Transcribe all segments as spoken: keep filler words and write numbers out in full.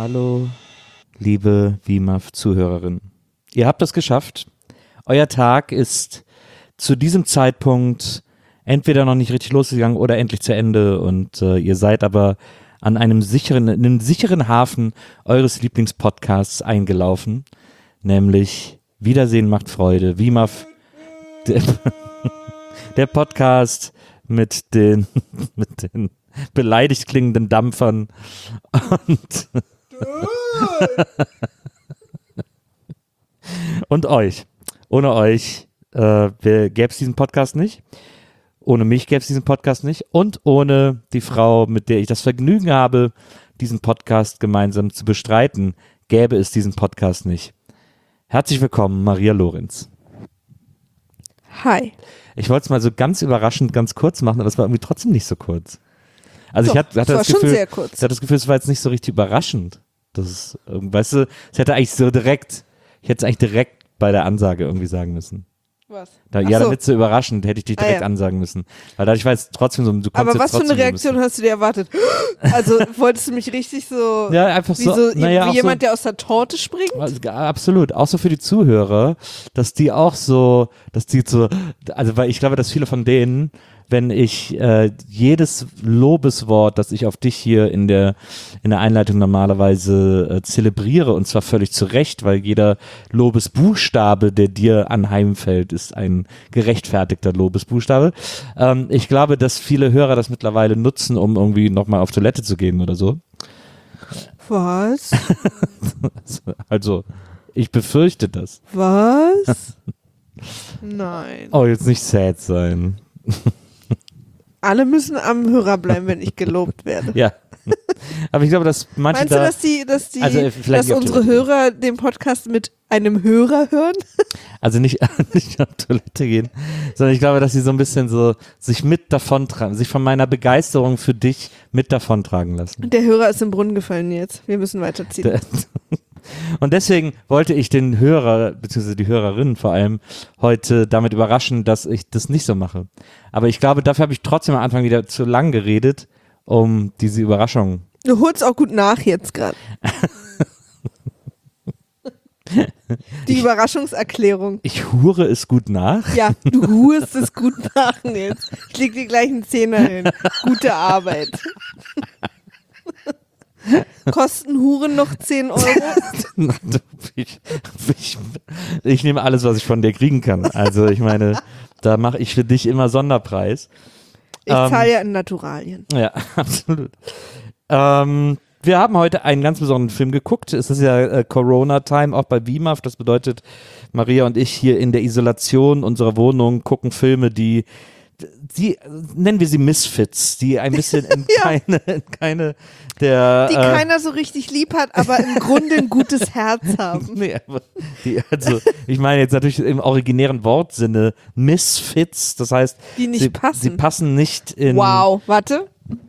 Hallo, liebe W M A F-Zuhörerinnen. Ihr habt es geschafft. Euer Tag ist zu diesem Zeitpunkt entweder noch nicht richtig losgegangen oder endlich zu Ende und äh, ihr seid aber an einem sicheren, in einem sicheren Hafen eures Lieblingspodcasts eingelaufen, nämlich Wiedersehen macht Freude, W M A F, der, der Podcast mit den, mit den beleidigt klingenden Dampfern und und euch. Ohne euch äh, gäbe es diesen Podcast nicht. Ohne mich gäbe es diesen Podcast nicht. Und ohne die Frau, mit der ich das Vergnügen habe, diesen Podcast gemeinsam zu bestreiten, gäbe es diesen Podcast nicht. Herzlich willkommen, Maria Lorenz. Hi. Ich wollte es mal so ganz überraschend, ganz kurz machen, aber es war irgendwie trotzdem nicht so kurz. Also Doch, ich hatte, hatte das das, war Gefühl, schon sehr kurz. ich hatte das Gefühl, es war jetzt nicht so richtig überraschend. Das ist, weißt du, es hätte eigentlich so direkt, ich hätte es eigentlich direkt bei der Ansage irgendwie sagen müssen. Was? Da, Ach ja, so. damit so überraschend, hätte ich dich direkt Ah, ja. ansagen müssen. Weil dadurch war es trotzdem so, du konntest Aber jetzt was für trotzdem eine so Reaktion bisschen- hast du dir erwartet? Also wolltest du mich richtig so, Ja, einfach wie, so, so naja, wie auch jemand, so, der aus der Torte springt? Also, absolut, auch so für die Zuhörer, dass die auch so, dass die so, also weil ich glaube, dass viele von denen, wenn ich äh, jedes Lobeswort, das ich auf dich hier in der in der Einleitung normalerweise äh, zelebriere, und zwar völlig zu Recht, weil jeder Lobesbuchstabe, der dir anheimfällt, ist ein gerechtfertigter Lobesbuchstabe. Ähm, ich glaube, dass viele Hörer das mittlerweile nutzen, um irgendwie nochmal auf Toilette zu gehen oder so. Was? Also, ich befürchte das. Was? Nein. Oh, jetzt nicht sad sein. Alle müssen am Hörer bleiben, wenn ich gelobt werde. Ja. Aber ich glaube, dass manche Meinst du, da, dass die, dass die, Also, äh, vielleicht dass nicht auf unsere Toilette Hörer den Podcast mit einem Hörer hören? also nicht, nicht auf Toilette gehen, sondern ich glaube, dass sie so ein bisschen so sich mit davontragen, sich von meiner Begeisterung für dich mit davontragen lassen. Der Hörer ist im Brunnen gefallen jetzt. Wir müssen weiterziehen. Der- Und deswegen wollte ich den Hörer, beziehungsweise die Hörerinnen vor allem, heute damit überraschen, dass ich das nicht so mache. Aber ich glaube, dafür habe ich trotzdem am Anfang wieder zu lang geredet, um diese Überraschung. Du holst auch gut nach jetzt gerade. Die Überraschungserklärung. Ich hure es gut nach. Ja, du hust es gut nach, Nils. Ich leg dir gleich einen Zehner hin. Gute Arbeit. Kosten Huren noch zehn Euro? ich, ich, ich nehme alles, was ich von dir kriegen kann. Also ich meine, da mache ich für dich immer Sonderpreis. Ich Ähm, zahle ja in Naturalien. Ja, absolut. Ähm, wir haben heute einen ganz besonderen Film geguckt. Es ist ja äh, Corona-Time, auch bei W M A F. Das bedeutet, Maria und ich hier in der Isolation unserer Wohnung gucken Filme, die, die nennen wir sie Misfits, die ein bisschen in, Ja. keine, in keine der... Die äh, keiner so richtig lieb hat, aber im Grunde ein gutes Herz haben. Nee, aber die, also ich meine jetzt natürlich im originären Wortsinne Misfits, das heißt, Die nicht sie, passen. sie passen nicht in... Wow, warte.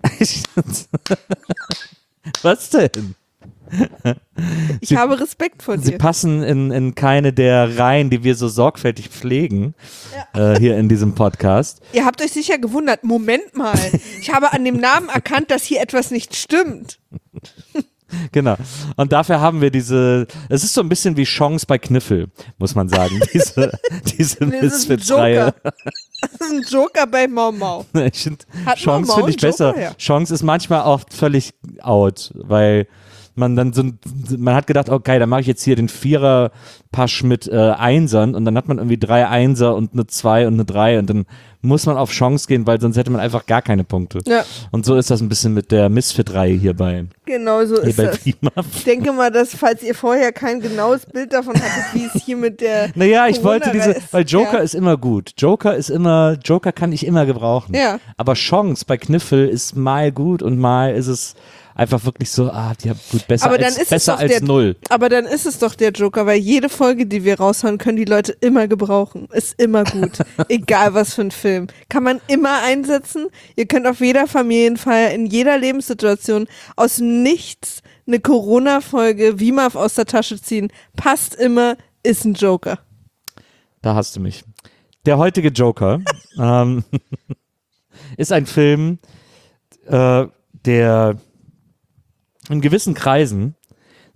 Was denn? Ich Sie- habe Respekt vor Sie dir. passen in, in keine der Reihen, die wir so sorgfältig pflegen, äh, hier in diesem Podcast. Ihr habt euch sicher gewundert. Moment mal. Ich habe an dem Namen erkannt, dass hier etwas nicht stimmt. Genau. Und dafür haben wir diese, es ist so ein bisschen wie Chance bei Kniffel, muss man sagen, diese, diese Das ist ein Misfits-Reihe. Joker. Das ist ein Joker bei Mau Mau. Ich find, Hat Chance Mau Mau finde ich einen Joker? besser. Ja. Chance ist manchmal auch völlig out, weil man dann so, ein- man hat gedacht, okay, dann mache ich jetzt hier den Vierer-Pasch mit äh, Einsern und dann hat man irgendwie drei Einser und eine Zwei und eine Drei und dann muss man auf Chance gehen, weil sonst hätte man einfach gar keine Punkte. Ja, Und so ist das ein bisschen mit der Misfit-Reihe hier bei, genau so hier ist bei das. W M A F. Ich denke mal, dass, falls ihr vorher kein genaues Bild davon hattet, wie es hier mit der Naja, ich wollte diese, Corona-Reihe ist, weil Joker ja. ist immer gut. Joker ist immer, Joker kann ich immer gebrauchen. Ja. Aber Chance bei Kniffel ist mal gut und mal ist es einfach wirklich so, ah, die haben gut besser Aber dann als, ist es besser doch als der- null. Aber dann ist es doch der Joker, weil jede Folge, die wir raushauen, können die Leute immer gebrauchen. Ist immer gut. Egal was für ein Film. Kann man immer einsetzen. Ihr könnt auf jeder Familienfeier, in jeder Lebenssituation aus dem Nichts eine Corona-Folge W M A F aus der Tasche ziehen. Passt immer, ist ein Joker. Da hast du mich. Der heutige Joker ähm, ist ein Film, äh, der in gewissen Kreisen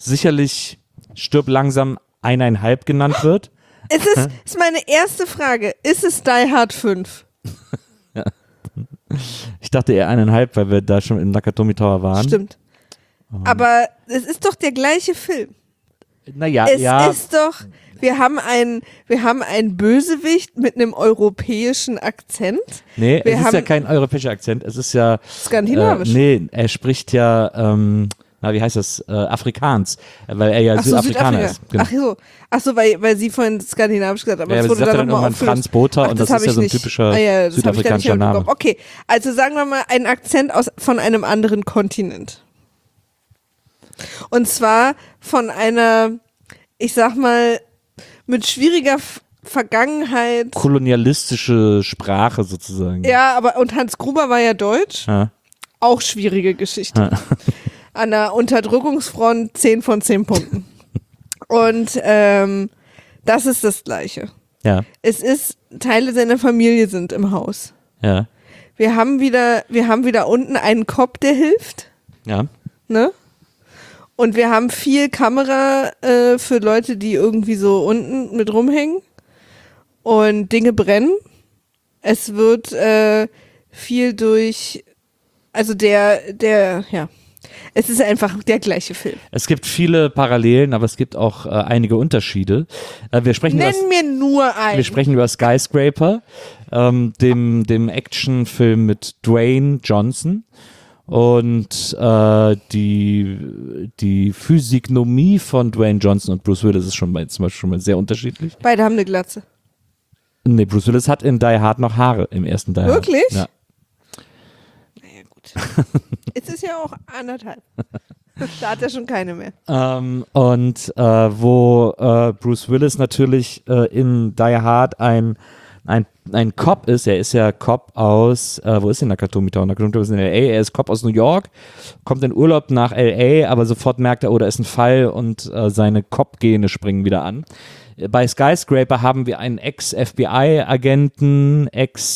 sicherlich Stirb langsam eineinhalb genannt wird. Es ist, ist meine erste Frage. Ist es Die Hard fünf? Ja. Ich dachte eher eineinhalb, weil wir da schon im Nakatomi Tower waren. Stimmt. Aber es ist doch der gleiche Film. Naja, Es ja. ist doch, wir haben einen, wir haben einen Bösewicht mit einem europäischen Akzent. Nee, wir es ist haben ja kein europäischer Akzent. Es ist ja. Skandinavisch. Äh, nee, er spricht ja, ähm, na, wie heißt das? Äh, Afrikaans. Weil er ja Ach so, Südafrikaner Südafrika. ist. Genau. Ach so, ach so, weil, weil sie vorhin skandinavisch gesagt hat, aber Ja, es aber sie wurde sagt dann dann nochmal irgendwann aufgelöst. Franz Botha Ach, und das hab ist ja ich so ein nicht. typischer ah, ja, das hab ich da nicht südafrikanischer Name. mitbekommen. Okay, also sagen wir mal einen Akzent aus, von einem anderen Kontinent. Und zwar von einer, ich sag mal, mit schwieriger F- Vergangenheit. Kolonialistische Sprache sozusagen. Ja, aber und Hans Gruber war ja deutsch. Ja. Auch schwierige Geschichte. Ja. An der Unterdrückungsfront zehn von zehn Punkten. Und ähm, das ist das Gleiche. Ja. Es ist, Teile seiner Familie sind im Haus. Ja. Wir haben wieder, wir haben wieder unten einen Cop, der hilft, Ja. ne? Und wir haben viel Kamera äh, für Leute, die irgendwie so unten mit rumhängen. Und Dinge brennen. Es wird äh, viel durch, also der, der, ja. Es ist einfach der gleiche Film. Es gibt viele Parallelen, aber es gibt auch äh, einige Unterschiede. Äh, wir sprechen über Nenn mir nur einen. Wir sprechen über Skyscraper, ähm, dem, dem Actionfilm mit Dwayne Johnson. Und äh, die, die Physiognomie von Dwayne Johnson und Bruce Willis ist schon mal, zum Beispiel schon mal sehr unterschiedlich. Beide haben eine Glatze. Nee, Bruce Willis hat in Die Hard noch Haare im ersten Die Hard. Wirklich? Ja. Naja, gut. Es ist ja auch anderthalb. Da hat er schon keine mehr. Ähm, und äh, wo äh, Bruce Willis natürlich äh, in Die Hard ein Ein, ein Cop ist, er ist ja Cop aus, äh, wo ist denn Nakatomi Tower? Nakatomi Tower ist in L A, er ist Cop aus New York, kommt in Urlaub nach L A, aber sofort merkt er, oh, da ist ein Fall und äh, seine Cop-Gene springen wieder an. Bei Skyscraper haben wir einen Ex-F B I-Agenten,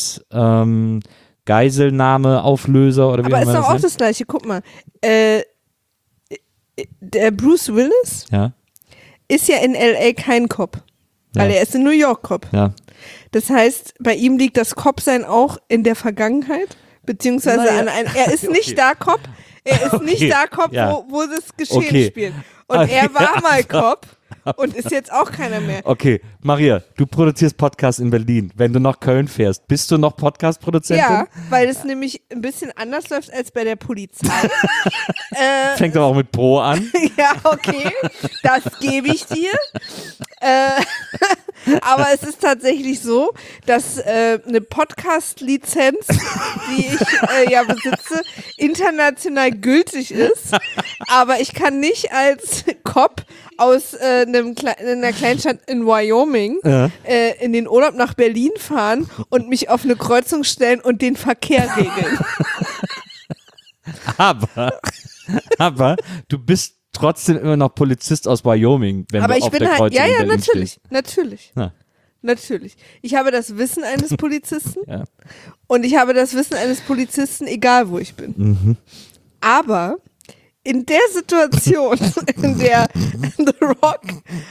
Ex-Geiselnahme-Auflöser oder wie Aber auch ist immer doch das auch nennt. das Gleiche. Guck mal. Äh, der Bruce Willis Ja, ist ja in L A kein Cop. Weil Ja. er ist in New York Cop. ja. Das heißt, bei ihm liegt das Cop-Sein auch in der Vergangenheit, beziehungsweise Naja. an ein, er ist nicht da Cop, er ist Okay, nicht da Cop, ja. wo, wo das Geschehen Okay. spielt. Und Okay, er war also- mal Cop und ist jetzt auch keiner mehr. Okay, Maria, du produzierst Podcasts in Berlin. Wenn du nach Köln fährst, bist du noch Podcast-Produzentin? Ja, weil es nämlich ein bisschen anders läuft als bei der Polizei. äh, Fängt aber auch mit Pro an. ja, okay, das gebe ich dir. Äh, aber es ist tatsächlich so, dass äh, eine Podcast-Lizenz, die ich äh, ja besitze, international gültig ist. Aber ich kann nicht als Cop aus äh, einem Kle in einer Kleinstadt in Wyoming Ja. äh, in den Urlaub nach Berlin fahren und mich auf eine Kreuzung stellen und den Verkehr regeln. Aber, aber du bist trotzdem immer noch Polizist aus Wyoming, wenn Aber du ich auf bin der halt, Kreuzung ja, in ja, Berlin natürlich, stehst. natürlich. Ja. Natürlich. Ich habe das Wissen eines Polizisten Ja. und ich habe das Wissen eines Polizisten, egal wo ich bin. Mhm. Aber in der Situation, in der The Rock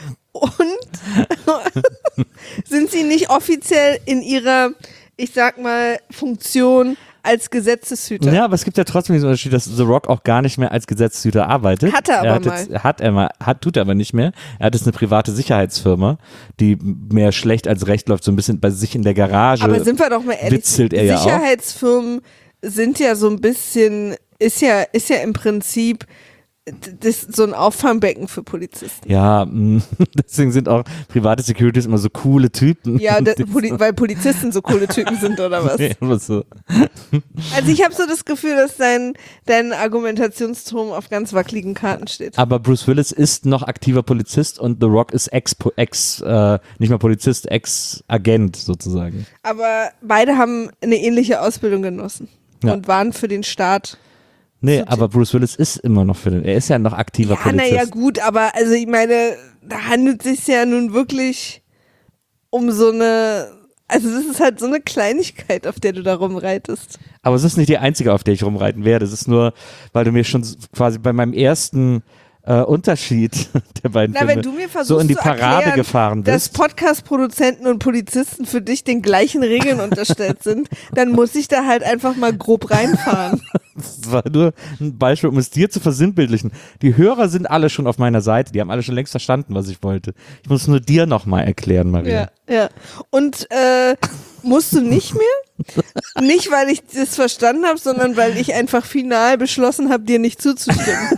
und sind sie nicht offiziell in ihrer, ich sag mal, Funktion als Gesetzeshüter. Ja, aber es gibt ja trotzdem diesen Unterschied, dass The Rock auch gar nicht mehr als Gesetzeshüter arbeitet. Hat er aber hat mal. Jetzt, hat er mal, hat, tut er aber nicht mehr. Er hat jetzt eine private Sicherheitsfirma, die mehr schlecht als recht läuft, so ein bisschen bei sich in der Garage. Aber sind wir doch mal ehrlich, witzelt er ja auch. Sicherheitsfirmen sind ja so ein bisschen, ist ja, ist ja im Prinzip das so ein Auffangbecken für Polizisten. Ja, mh, deswegen sind auch private Securities immer so coole Typen. Ja, da, Poli weil Polizisten so coole Typen sind oder was? Ja, aber so. Also ich habe so das Gefühl, dass dein, dein Argumentationsturm auf ganz wackeligen Karten steht. Aber Bruce Willis ist noch aktiver Polizist und The Rock ist Ex, Ex äh, nicht mehr Polizist, Ex-Agent sozusagen. Aber beide haben eine ähnliche Ausbildung genossen Ja. und waren für den Staat. Nee, So aber Bruce Willis ist immer noch für den, er ist ja noch aktiver Ja, Polizist. naja, gut, aber also ich meine, da handelt es sich ja nun wirklich um so eine, also das ist halt so eine Kleinigkeit, auf der du da rumreitest. Aber es ist nicht die einzige, auf der ich rumreiten werde. Es ist nur, weil du mir schon quasi bei meinem ersten äh, Unterschied der beiden Na, Filme wenn du mir versuchst so in die zu Parade erklären, gefahren dass bist. Podcast-Produzenten und Polizisten für dich den gleichen Regeln unterstellt sind, dann muss ich da halt einfach mal grob reinfahren. Das war nur ein Beispiel, um es dir zu versinnbildlichen. Die Hörer sind alle schon auf meiner Seite. Die haben alle schon längst verstanden, was ich wollte. Ich muss nur dir nochmal erklären, Maria. Ja, ja. Und äh, musst du nicht mehr? Nicht, weil ich das verstanden habe, sondern weil ich einfach final beschlossen habe, dir nicht zuzustimmen.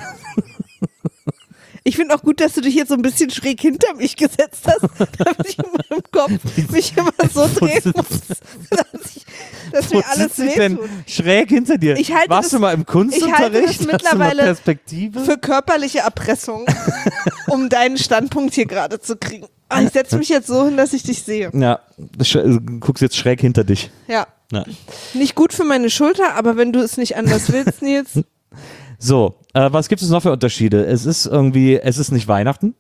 Ich finde auch gut, dass du dich jetzt so ein bisschen schräg hinter mich gesetzt hast, damit ich in meinem Kopf mich immer so drehen muss, dass, ich, dass Wo mir alles sitzt ich denn wehtut. schräg hinter dir? Ich halte Warst das- du mal im Kunstunterricht? ich halte das Hast du mal mittlerweile Perspektive? Für körperliche Erpressung, um deinen Standpunkt hier gerade zu kriegen. Ah, ich setze mich jetzt so hin, dass ich dich sehe. Ja, du guckst jetzt schräg hinter dich. Ja. Ja. Nicht gut für meine Schulter, aber wenn du es nicht anders willst, Nils. So, äh, was gibt es noch für Unterschiede? Es ist irgendwie, es ist nicht Weihnachten.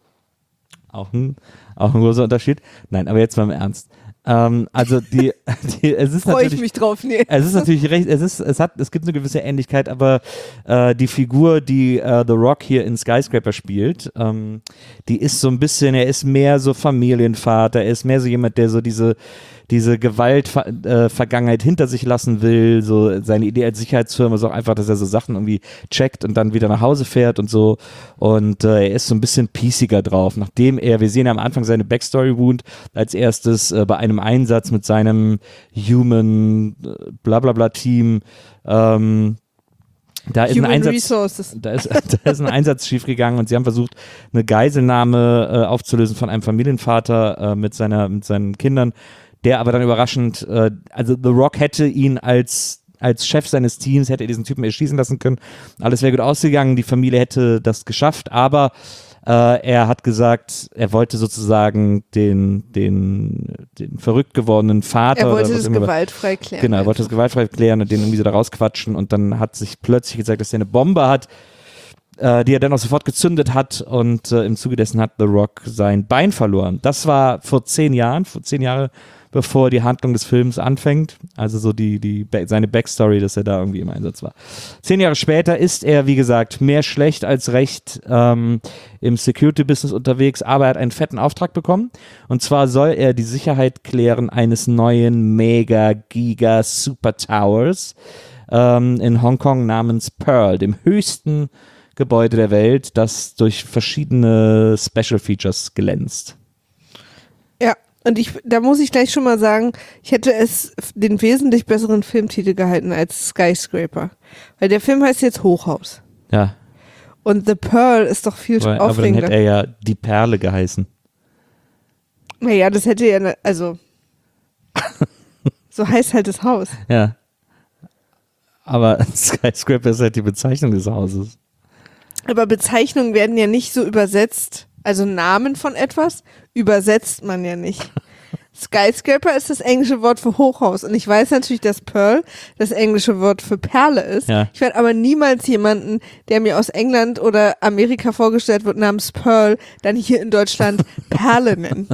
Auch ein, auch ein großer Unterschied. Nein, aber jetzt mal im Ernst. Ähm, also die, die es ist Freue natürlich, ich mich drauf, Nils. es ist natürlich recht, es ist, es hat, es gibt eine gewisse Ähnlichkeit, aber äh, die Figur, die äh, The Rock hier in Skyscraper spielt, ähm, die ist so ein bisschen, er ist mehr so Familienvater, er ist mehr so jemand, der so diese diese Gewalt-Vergangenheit äh, hinter sich lassen will, so seine Idee als Sicherheitsfirma ist auch einfach, dass er so Sachen irgendwie checkt und dann wieder nach Hause fährt und so und äh, er ist so ein bisschen piesiger drauf, nachdem er, wir sehen ja am Anfang seine Backstory-Wound als erstes äh, bei einem Einsatz mit seinem Human äh, blablabla Team ähm, da ist, ein Human Einsatz, Resources. da, ist, da ist ein Einsatz schiefgegangen und sie haben versucht, eine Geiselnahme äh, aufzulösen von einem Familienvater äh, mit, seiner, mit seinen Kindern, der aber dann überraschend, äh, also The Rock hätte ihn als als Chef seines Teams, hätte er diesen Typen erschießen lassen können. Alles wäre gut ausgegangen, die Familie hätte das geschafft, aber äh, er hat gesagt, er wollte sozusagen den, den, den verrückt gewordenen Vater. Er wollte oder was das immer- gewaltfrei klären. Genau, er wollte das gewaltfrei klären und den irgendwie so da rausquatschen und dann hat sich plötzlich gesagt, dass er eine Bombe hat, äh, die er dann auch sofort gezündet hat und äh, im Zuge dessen hat The Rock sein Bein verloren. Das war vor zehn Jahren, vor zehn Jahre bevor die Handlung des Films anfängt, also so die, die, seine Backstory, dass er da irgendwie im Einsatz war. Zehn Jahre später ist er, wie gesagt, mehr schlecht als recht ähm, im Security-Business unterwegs, aber er hat einen fetten Auftrag bekommen und zwar soll er die Sicherheit klären eines neuen Mega-Giga-Super-Towers ähm, in Hongkong namens Pearl, dem höchsten Gebäude der Welt, das durch verschiedene Special Features glänzt. Ja, und ich, da muss ich gleich schon mal sagen, ich hätte es den wesentlich besseren Filmtitel gehalten als Skyscraper. Weil der Film heißt jetzt Hochhaus. Ja, Und The Pearl ist doch viel aber, aber dann aufregender. hätte er ja die Perle geheißen. Naja, das hätte ja, ne, also so heißt halt das Haus. Ja. Aber Skyscraper ist halt die Bezeichnung des Hauses. Aber Bezeichnungen werden ja nicht so übersetzt. Also Namen von etwas übersetzt man ja nicht. Skyscraper ist das englische Wort für Hochhaus. Und ich weiß natürlich, dass Pearl das englische Wort für Perle ist. Ja. Ich werde aber niemals jemanden, der mir aus England oder Amerika vorgestellt wird, namens Pearl, dann hier in Deutschland Perle nennen.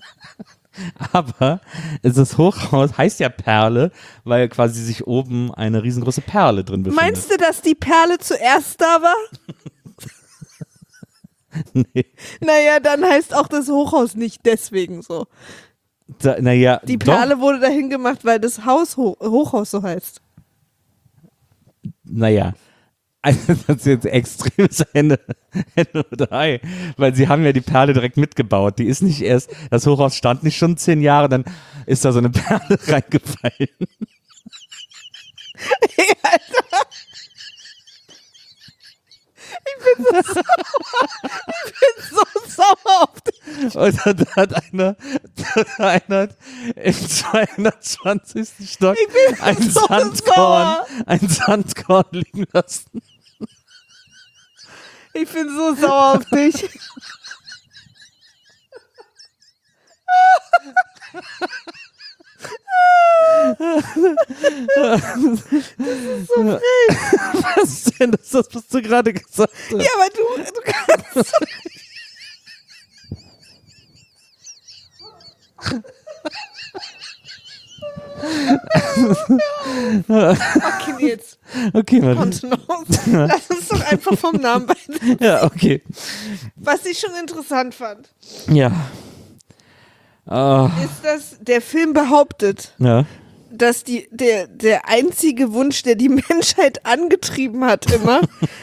Aber das Hochhaus heißt ja Perle, weil quasi sich oben eine riesengroße Perle drin befindet. Meinst du, dass die Perle zuerst da war? Nee. Naja, dann heißt auch das Hochhaus nicht deswegen so. Da, naja, Die doch. Perle wurde dahin gemacht, weil das Haus Ho- Hochhaus so heißt. Naja. Also das ist jetzt extremes Henne, Henne oder Ei, weil sie haben ja die Perle direkt mitgebaut. Die ist nicht erst, das Hochhaus stand nicht schon zehn Jahre, dann ist da so eine Perle reingefallen. Hey, Alter. Ich bin so sauer. Ich bin so sauer auf dich. Und dann hat einer, einer hat im zweihundertzwanzigsten Stock Ich bin ein so Sandkorn, sauer. ein Sandkorn liegen lassen. Ich bin so sauer auf dich. Was denn? Das ist das, was du gerade gesagt hast. Ja, aber du, du kannst. Okay, Nils. Okay, man. Kontenance. Lass uns doch einfach vom Namen beiden. Ja, okay. Was ich schon interessant fand, Ja. Oh. ist, dass der Film behauptet, Ja. dass die, der, der einzige Wunsch, der die Menschheit angetrieben hat immer,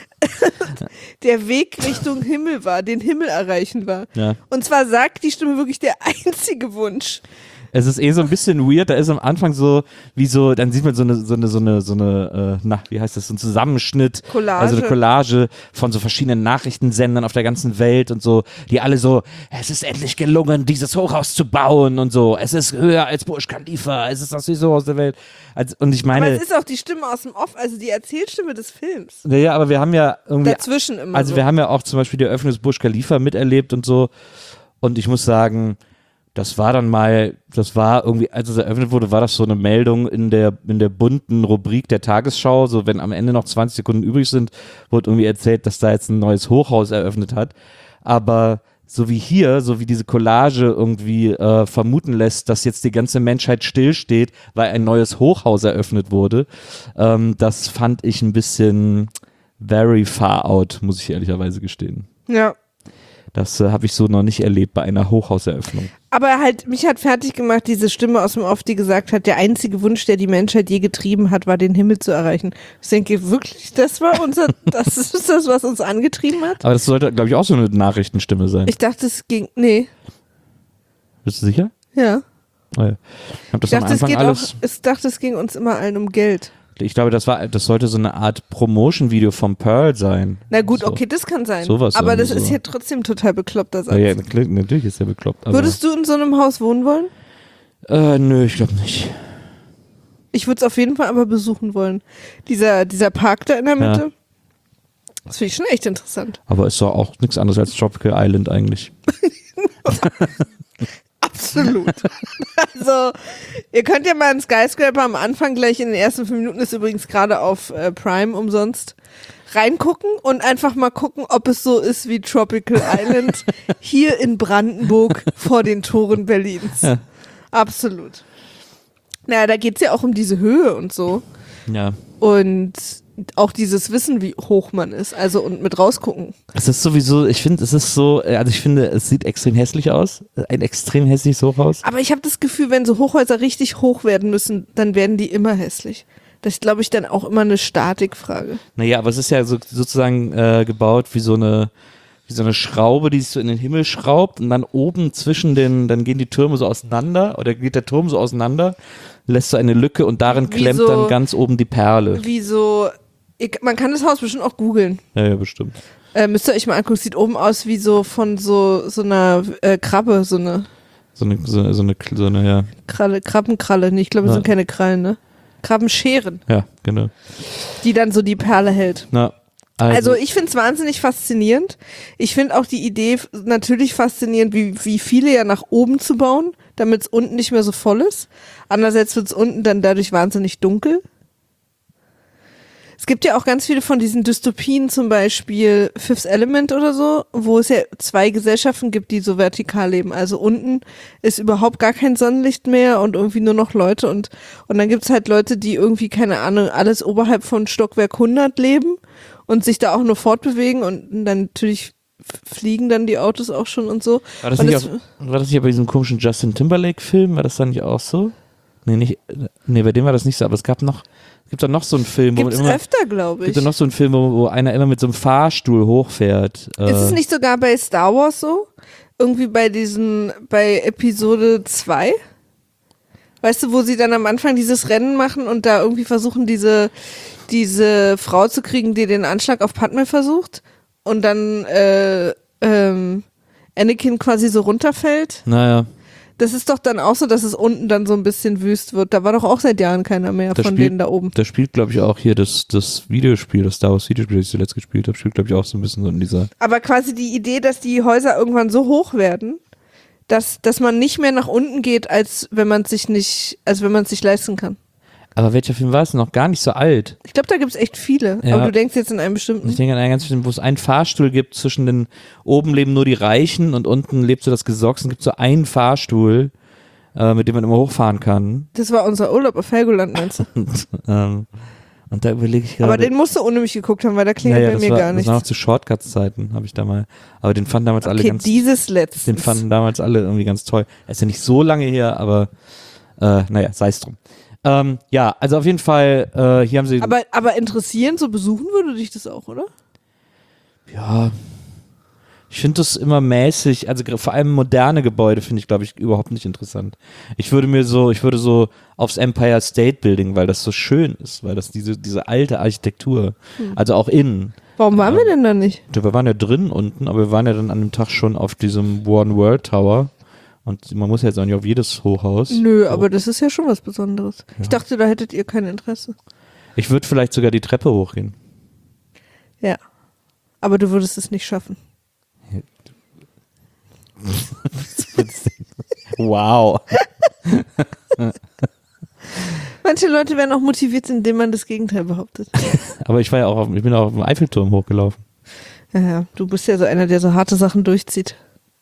der Weg Richtung Himmel war, den Himmel erreichen war. Ja. Und zwar sagt die Stimme wirklich der einzige Wunsch. Es ist eh so ein bisschen weird, da ist am Anfang so, wie so, dann sieht man so eine, so eine, so eine, so eine, äh, na, wie heißt das, so ein Zusammenschnitt, Collage. also eine Collage von so verschiedenen Nachrichtensendern auf der ganzen Welt und so, die alle so, es ist endlich gelungen, dieses Hochhaus zu bauen und so, es ist höher als Burj Khalifa, es ist das höchste Hochhaus der Welt. Also, und ich meine. Aber es ist auch die Stimme aus dem Off, also die Erzählstimme des Films. Ja, ja, aber wir haben ja irgendwie. Dazwischen immer Also so. wir haben ja auch zum Beispiel die Eröffnung des Burj Khalifa miterlebt und so. Und ich muss sagen, das war dann mal, das war irgendwie, als es eröffnet wurde, war das so eine Meldung in der, in der bunten Rubrik der Tagesschau. So, wenn am Ende noch zwanzig Sekunden übrig sind, wurde irgendwie erzählt, dass da jetzt ein neues Hochhaus eröffnet hat. Aber so wie hier, so wie diese Collage irgendwie äh, vermuten lässt, dass jetzt die ganze Menschheit stillsteht, weil ein neues Hochhaus eröffnet wurde, ähm, das fand ich ein bisschen very far out, muss ich ehrlicherweise gestehen. Ja. Das äh, habe ich so noch nicht erlebt bei einer Hochhauseröffnung. Aber halt, mich hat fertig gemacht, diese Stimme aus dem Off, die gesagt hat, der einzige Wunsch, der die Menschheit je getrieben hat, war den Himmel zu erreichen. Ich denke, wirklich, das war unser, das ist das, was uns angetrieben hat? Aber das sollte, glaube ich, auch so eine Nachrichtenstimme sein. Ich dachte, es ging, nee, Bist du sicher? ja. Oh ja. Ich habe das Ich am dachte, es Anfang geht alles. auch, ich dachte, es ging uns immer allen um Geld. Ich glaube, das war, das sollte so eine Art Promotion-Video vom Pearl sein. Na gut, So. okay, das kann sein. Sowas aber das irgendwie ist so. ja trotzdem total bekloppter Satz. Ja, ja, klingt- natürlich ist der bekloppt. Aber, Würdest du in so einem Haus wohnen wollen? äh, nö, ich glaube nicht. Ich würde es auf jeden Fall aber besuchen wollen. Dieser, dieser Park da in der Mitte. Das finde ich schon echt interessant. Aber ist doch auch nichts anderes als Tropical Island eigentlich. Absolut. Also, ihr könnt ja mal einen Skyscraper am Anfang gleich in den ersten fünf Minuten, ist übrigens gerade auf äh, Prime umsonst, reingucken und einfach mal gucken, ob es so ist wie Tropical Island hier in Brandenburg vor den Toren Berlins. Ja. Absolut. Naja, da geht es ja auch um diese Höhe und so. Ja. Und auch dieses Wissen, wie hoch man ist, also und mit rausgucken. Es ist sowieso, ich finde, es ist so, also ich finde, es sieht extrem hässlich aus. Ein extrem hässliches Hochhaus. Aber ich habe das Gefühl, wenn so Hochhäuser richtig hoch werden müssen, dann werden die immer hässlich. Das ist, glaube ich, dann auch immer eine Statikfrage. Naja, aber es ist ja so, sozusagen äh, gebaut wie so eine wie so eine Schraube, die sich so in den Himmel schraubt und dann oben zwischen den, dann gehen die Türme so auseinander oder geht der Turm so auseinander, lässt so eine Lücke und darin Wie klemmt so- dann ganz oben die Perle. Wie so, ich, man kann das Haus bestimmt auch googeln. Ja, ja, bestimmt. Äh, müsst ihr euch mal angucken, sieht oben aus wie so von so, so einer äh, Krabbe, so eine So eine, so, so eine, so eine, ja. Kralle, Krabbenkralle. Nee, ich glaube, es Ja. sind keine Krallen, ne? Krabbenscheren, Ja, genau. die dann so die Perle hält. Na, Also ich finde es wahnsinnig faszinierend. Ich finde auch die Idee f- natürlich faszinierend, wie, wie viele ja nach oben zu bauen, damit es unten nicht mehr so voll ist. Andererseits wird es unten dann dadurch wahnsinnig dunkel. Es gibt ja auch ganz viele von diesen Dystopien, zum Beispiel Fifth Element oder so, wo es ja zwei Gesellschaften gibt, die so vertikal leben. Also unten ist überhaupt gar kein Sonnenlicht mehr und irgendwie nur noch Leute und, und dann gibt's halt Leute, die irgendwie, keine Ahnung, alles oberhalb von Stockwerk hundert leben und sich da auch nur fortbewegen und dann natürlich f- fliegen dann die Autos auch schon und so. war das und nicht das- auch, war das nicht bei diesem komischen Justin Timberlake-Film? War das dann nicht auch so? Nee, nicht, nee, bei dem war das nicht so, aber es gab noch, es gibt da noch so einen Film, wo man Gibt's immer, öfter, glaube gibt ich. da noch so einen Film, wo, wo einer immer mit so einem Fahrstuhl hochfährt. Äh, Ist es nicht sogar bei Star Wars so? Irgendwie bei diesen, bei Episode zwei? Weißt du, wo sie dann am Anfang dieses Rennen machen und da irgendwie versuchen, diese, diese Frau zu kriegen, die den Anschlag auf Padme versucht und dann äh, ähm, Anakin quasi so runterfällt? Naja, Das ist doch dann auch so, dass es unten dann so ein bisschen wüst wird. Da war doch auch seit Jahren keiner mehr Das von spielt- denen da oben. da spielt, glaube ich, auch hier das, das Videospiel, das Star Wars Videospiel, das ich zuletzt gespielt habe, spielt, glaube ich, auch so ein bisschen so in dieser. Aber quasi die Idee, dass die Häuser irgendwann so hoch werden, dass, dass man nicht mehr nach unten geht, als wenn man sich nicht, als wenn man es sich leisten kann. Aber welcher Film war es? Noch gar nicht so alt. Ich glaube, da gibt es echt viele. Ja. Aber du denkst jetzt in einem bestimmten. Ich denke an einen ganz bestimmten, wo es einen Fahrstuhl gibt, zwischen den, oben leben nur die Reichen und unten lebt so das Gesocks und gibt so einen Fahrstuhl. äh, mit dem man immer hochfahren kann. Das war unser Urlaub auf Helgoland, meinst du? Und, ähm, und da überlege ich gerade. Aber den musst du ohne mich geguckt haben, weil da klingelt naja, bei das mir war, gar nichts. Das war noch zu Shortcuts-Zeiten, habe ich da mal. Aber den fanden damals alle okay, ganz. dieses letztens. Den fanden damals alle irgendwie ganz toll. Er ist ja nicht so lange her, aber äh, naja, sei es drum. Ähm, ja, also auf jeden Fall, äh, hier haben sie. Aber, aber interessieren, so besuchen würde dich das auch, oder? Ja. Ich finde das immer mäßig, also vor allem moderne Gebäude finde ich, glaube ich, überhaupt nicht interessant. Ich würde mir so, ich würde so aufs Empire State Building, weil das so schön ist, weil das diese, diese alte Architektur, hm. also auch innen. Warum waren ähm, wir denn da nicht? Wir waren ja drin unten, aber wir waren ja dann an dem Tag schon auf diesem One World Tower. Und man muss ja jetzt auch nicht auf jedes Hochhaus. Nö, oh. aber das ist ja schon was Besonderes. Ja. Ich dachte, da hättet ihr kein Interesse. Ich würde vielleicht sogar die Treppe hochgehen. Ja, aber du würdest es nicht schaffen. Wow. Manche Leute werden auch motiviert, indem man das Gegenteil behauptet. Aber ich war ja auch auf, ich bin auch auf dem Eiffelturm hochgelaufen. Ja, ja, du bist ja so einer, der so harte Sachen durchzieht.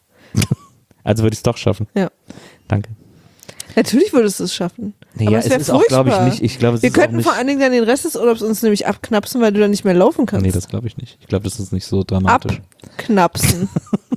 Also würde ich es doch schaffen. Ja. Danke. Natürlich würdest du es schaffen. Nee, aber ja, es, es ist auch, glaube ich, nicht. Ich glaube, es Wir ist könnten auch nicht, vor allen Dingen dann den Rest des Urlaubs uns nämlich abknapsen, weil du dann nicht mehr laufen kannst. Nee, das glaube ich nicht. Ich glaube, das ist nicht so dramatisch. Abknapsen.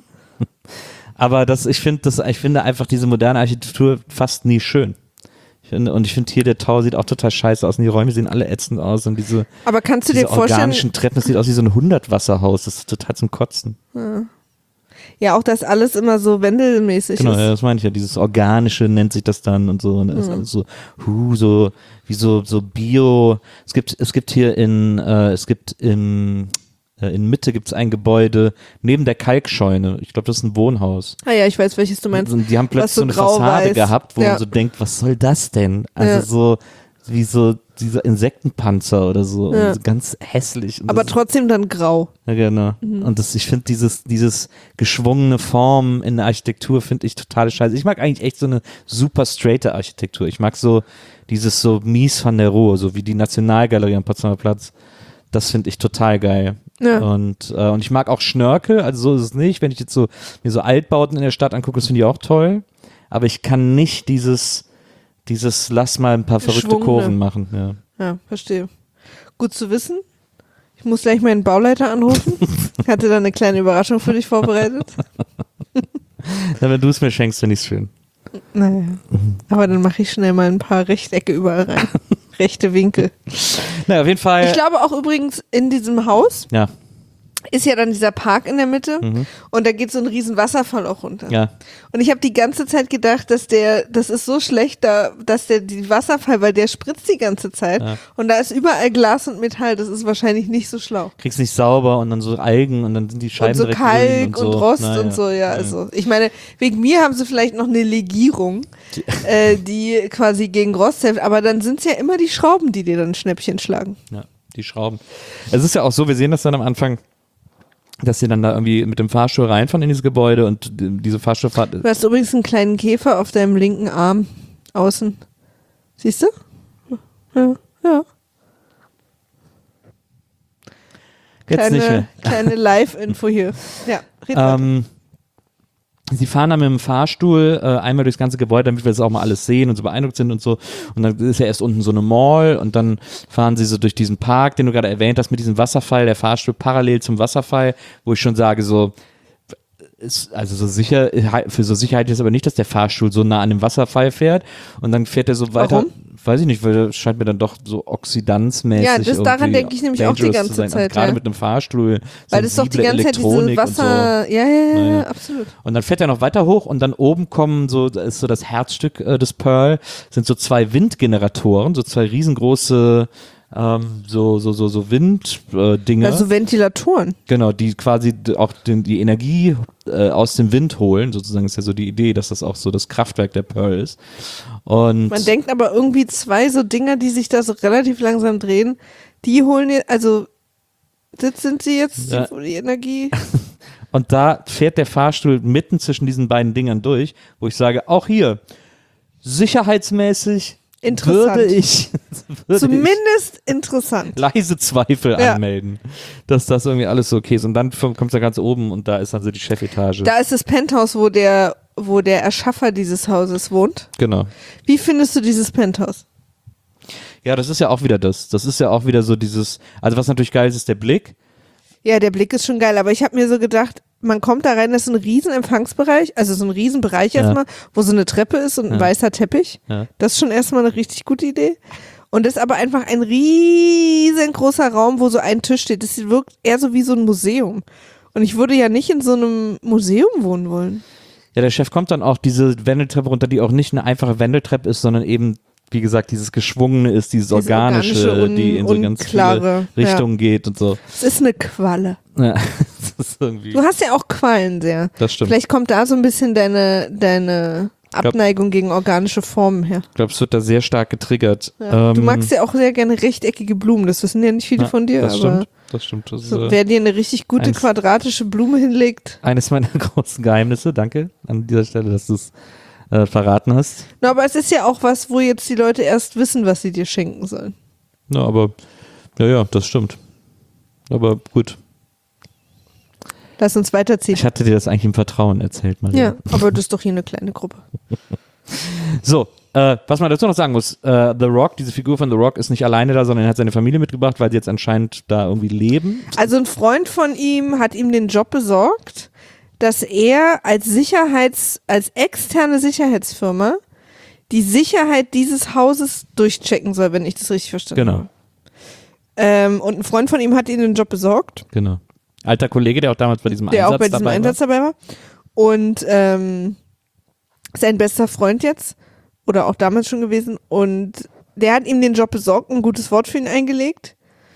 Aber das, ich finde, das, ich finde einfach diese moderne Architektur fast nie schön. Ich finde, und ich finde hier, der Tower sieht auch total scheiße aus und die Räume sehen alle ätzend aus und diese, aber kannst du diese dir vorstellen, organischen Treppen, das sieht aus wie so ein hundert-Wasserhaus, das ist total zum Kotzen. Ja. Ja, auch das alles immer so wendelmäßig genau, ist. Genau, ja, das meine ich ja. Dieses Organische nennt sich das dann und so. Und das ist alles so, hu, so, wie so, so Bio. Es gibt, es gibt hier in, äh, es gibt in, äh, in Mitte gibt es ein Gebäude neben der Kalkscheune. Ich glaube, das ist ein Wohnhaus. Ah ja, ich weiß, welches du meinst. Und die haben plötzlich so, so eine grau Fassade weiß. gehabt, wo ja. man so denkt, was soll das denn? Also ja. so, wie so dieser Insektenpanzer oder so. Ja. Und so ganz hässlich. Und aber das, trotzdem dann grau. ja, genau. Mhm. Und das, ich finde dieses, dieses geschwungene Form in der Architektur finde ich total scheiße. Ich mag eigentlich echt so eine super straighte Architektur. Ich mag so dieses so mies von der Ruhe, so wie die Nationalgalerie am Potsdamer Platz. Das finde ich total geil. Ja. Und, äh, und ich mag auch Schnörkel, also so ist es nicht. Wenn ich jetzt so mir so Altbauten in der Stadt angucke, das finde ich auch toll. Aber ich kann nicht dieses Dieses, lass mal ein paar verrückte Schwungene. Kurven machen. Ja. Ja, verstehe. Gut zu wissen. Ich muss gleich meinen Bauleiter anrufen. Ich hatte da eine kleine Überraschung für dich vorbereitet. Ja, wenn du es mir schenkst, finde ich es schön. Naja. Aber dann mache ich schnell mal ein paar Rechtecke überall rein. Rechte Winkel. Na, auf jeden Fall. Ich glaube auch übrigens in diesem Haus ja. ist ja dann dieser Park in der Mitte Mhm. und da geht so ein riesen Wasserfall auch runter. Ja. Und ich habe die ganze Zeit gedacht, dass der, das ist so schlecht, da, dass der die Wasserfall, weil der spritzt die ganze Zeit Ja. und da ist überall Glas und Metall, das ist wahrscheinlich nicht so schlau. Kriegst nicht sauber und dann so Algen und dann sind die Scheiben Und so direkt Kalk grün und, und, so. Rost Na, und ja. so, ja, Ja. also ich meine, wegen mir haben sie vielleicht noch eine Legierung, die, äh, die quasi gegen Rost hilft, aber dann sind es ja immer die Schrauben, die dir dann ein Schnäppchen schlagen. Ja, die Schrauben. Es ist ja auch so, wir sehen das dann am Anfang, dass sie dann da irgendwie mit dem Fahrstuhl reinfahren in dieses Gebäude und diese Fahrstuhlfahrt. Du hast übrigens einen kleinen Käfer auf deinem linken Arm außen. Siehst du? Ja, ja. Jetzt Kleine, nicht mehr. kleine Live-Info hier. Ja, red weiter. Ähm, sie fahren dann mit dem Fahrstuhl äh, einmal durchs ganze Gebäude, damit wir das auch mal alles sehen und so beeindruckt sind und so. Und dann ist ja erst unten so eine Mall und dann fahren sie so durch diesen Park, den du gerade erwähnt hast, mit diesem Wasserfall, der Fahrstuhl parallel zum Wasserfall, wo ich schon sage, so, ist, also so sicher, für so Sicherheit ist aber nicht, dass der Fahrstuhl so nah an dem Wasserfall fährt und dann fährt er so weiter. Warum? Weiß ich nicht, weil das scheint mir dann doch so oxidanzmäßig Ja, das- daran irgendwie denke ich nämlich auch die dangerous ganze zu sein. Zeit, Und gerade ja. mit einem Fahrstuhl, Weil das doch die sensible ganze Zeit diese Elektronik und so. Wasser. Ja, ja, ja, ja, Naja. absolut. Und dann fährt er noch weiter hoch und dann oben kommen so, das ist so das Herzstück äh, des Pearl, sind so zwei Windgeneratoren, so zwei riesengroße ähm, so so so so Winddinge. Also Ventilatoren. Genau, die quasi d- auch den, die Energie äh, aus dem Wind holen, sozusagen ist ja so die Idee, dass das auch so das Kraftwerk der Pearl ist. Und Man denkt aber irgendwie zwei so Dinger, die sich da so relativ langsam drehen, die holen jetzt, also das sind sie jetzt, Ja. die, die Energie. Und da fährt der Fahrstuhl mitten zwischen diesen beiden Dingern durch, wo ich sage, auch hier, sicherheitsmäßig Interessant. würde ich, würde Zumindest interessant. ich leise Zweifel Ja. anmelden, dass das irgendwie alles so okay ist. Und dann kommt es da ganz oben und da ist dann so die Chefetage. Da ist das Penthouse, wo der wo der Erschaffer dieses Hauses wohnt. Genau. Wie findest du dieses Penthouse? Ja, das ist ja auch wieder das. Das ist ja auch wieder so dieses, also was natürlich geil ist, ist der Blick. Ja, der Blick ist schon geil, aber ich habe mir so gedacht, man kommt da rein, das ist ein riesen Empfangsbereich, also so ein riesen Bereich Ja. erstmal, wo so eine Treppe ist und ein Ja. weißer Teppich. Ja. Das ist schon erstmal eine richtig gute Idee. Und das ist aber einfach ein riesengroßer Raum, wo so ein Tisch steht. Das wirkt eher so wie so ein Museum. Und ich würde ja nicht in so einem Museum wohnen wollen. Ja, der Chef kommt dann auch diese Wendeltreppe runter, die auch nicht eine einfache Wendeltreppe ist, sondern eben, wie gesagt, dieses Geschwungene ist, dieses Diese organische, organische, un- die in so ganz unklare, viele Richtungen geht und so. Es ist eine Qualle. Ja, das ist irgendwie, Du hast ja auch Quallen sehr. das stimmt. Vielleicht kommt da so ein bisschen deine, deine glaub- Abneigung gegen organische Formen her. Ich glaube, es wird da sehr stark getriggert. Ja. Ähm, du magst ja auch sehr gerne rechteckige Blumen. Das wissen ja nicht viele ja, von dir, das aber stimmt, das stimmt. Das ist, so, äh, wer dir eine richtig gute eins- quadratische Blume hinlegt. eines meiner großen Geheimnisse. Danke an dieser Stelle, dass du es äh, verraten hast. Na, aber es ist ja auch was, wo jetzt die Leute erst wissen, was sie dir schenken sollen. Ja, aber, ja, ja, das stimmt. Aber gut. Lass uns weiterziehen. Ich hatte dir das eigentlich im Vertrauen erzählt, Maria. Ja, aber das ist doch hier eine kleine Gruppe. So, äh, was man dazu noch sagen muss, äh, The Rock, diese Figur von The Rock ist nicht alleine da, sondern er hat seine Familie mitgebracht, weil sie jetzt anscheinend da irgendwie leben. Also ein Freund von ihm hat ihm den Job besorgt, dass er als Sicherheits, als externe Sicherheitsfirma die Sicherheit dieses Hauses durchchecken soll, wenn ich das richtig verstanden Genau. habe. Ähm, und ein Freund von ihm hat ihm den Job besorgt, Genau. Alter Kollege, der auch damals bei diesem der Einsatz auch bei diesem dabei Einsatz dabei war. Und ähm, sein bester Freund jetzt, oder auch damals schon gewesen, und der hat ihm den Job besorgt, ein gutes Wort für ihn eingelegt.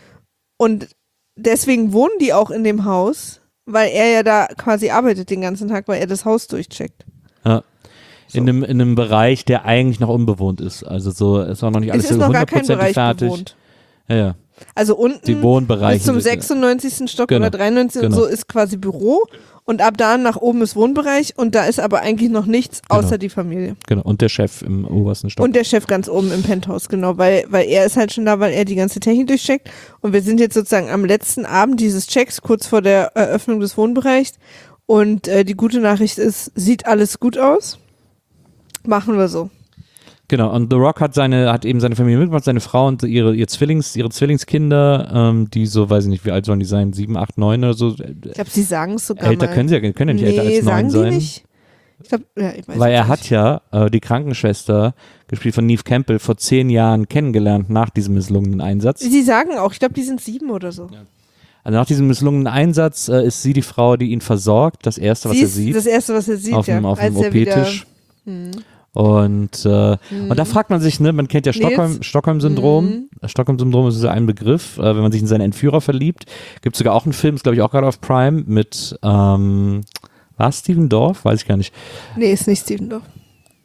Und deswegen wohnen die auch in dem Haus, weil er ja da quasi arbeitet den ganzen Tag, weil er das Haus durchcheckt. war. Ja. So. In, einem, in einem Bereich, der eigentlich noch unbewohnt ist. Also so, ist auch noch nicht alles Es ist so noch gar kein hundertprozentig Bereich fertig. bewohnt. Ja, ja. Also unten Die Wohnbereiche. bis zum sind- sechsundneunzigsten Stock Genau. oder dreiundneunzigsten Genau. so ist quasi Büro und ab da nach oben ist Wohnbereich und da ist aber eigentlich noch nichts außer Genau. die Familie. Genau. Und der Chef im obersten Stock. Und der Chef ganz oben im Penthouse, genau, weil, weil er ist halt schon da, weil er die ganze Technik durchcheckt und wir sind jetzt sozusagen am letzten Abend dieses Checks, kurz vor der Eröffnung des Wohnbereichs und äh, die gute Nachricht ist, sieht alles gut aus, machen wir so. Genau, und The Rock hat seine, hat eben seine Familie mitgebracht, seine Frau und ihre, ihr Zwillings, ihre Zwillingskinder, ähm, die so, weiß ich nicht, wie alt sollen die sein, sieben, acht, neun oder so. Ich glaube, sie sagen es sogar Älter mal. können sie ja, können ja nicht nee, älter als sagen neun die sein. nicht? Ich glaub, ja, ich weiß Weil er jetzt hat nicht. ja äh, die Krankenschwester, gespielt von Neve Campbell, vor zehn Jahren kennengelernt nach diesem misslungenen Einsatz. Sie sagen auch, ich glaube, die sind sieben oder so. Also nach diesem misslungenen Einsatz äh, ist sie die Frau, die ihn versorgt, das Erste, was Sie er ist sieht, das Erste, was er sieht, auf dem, ja. auf dem als er wieder- O P-Tisch. Hm. Und, äh, und da fragt man sich, ne, man kennt ja Nils? Stockholm, Stockholm-Syndrom. Mhm. Stockholm-Syndrom ist so ein Begriff, äh, wenn man sich in seinen Entführer verliebt. Gibt sogar auch einen Film, ist glaube ich auch gerade auf Prime, mit, ähm, war es Steven Dorff? Weiß ich gar nicht. Nee, ist nicht Steven Dorff.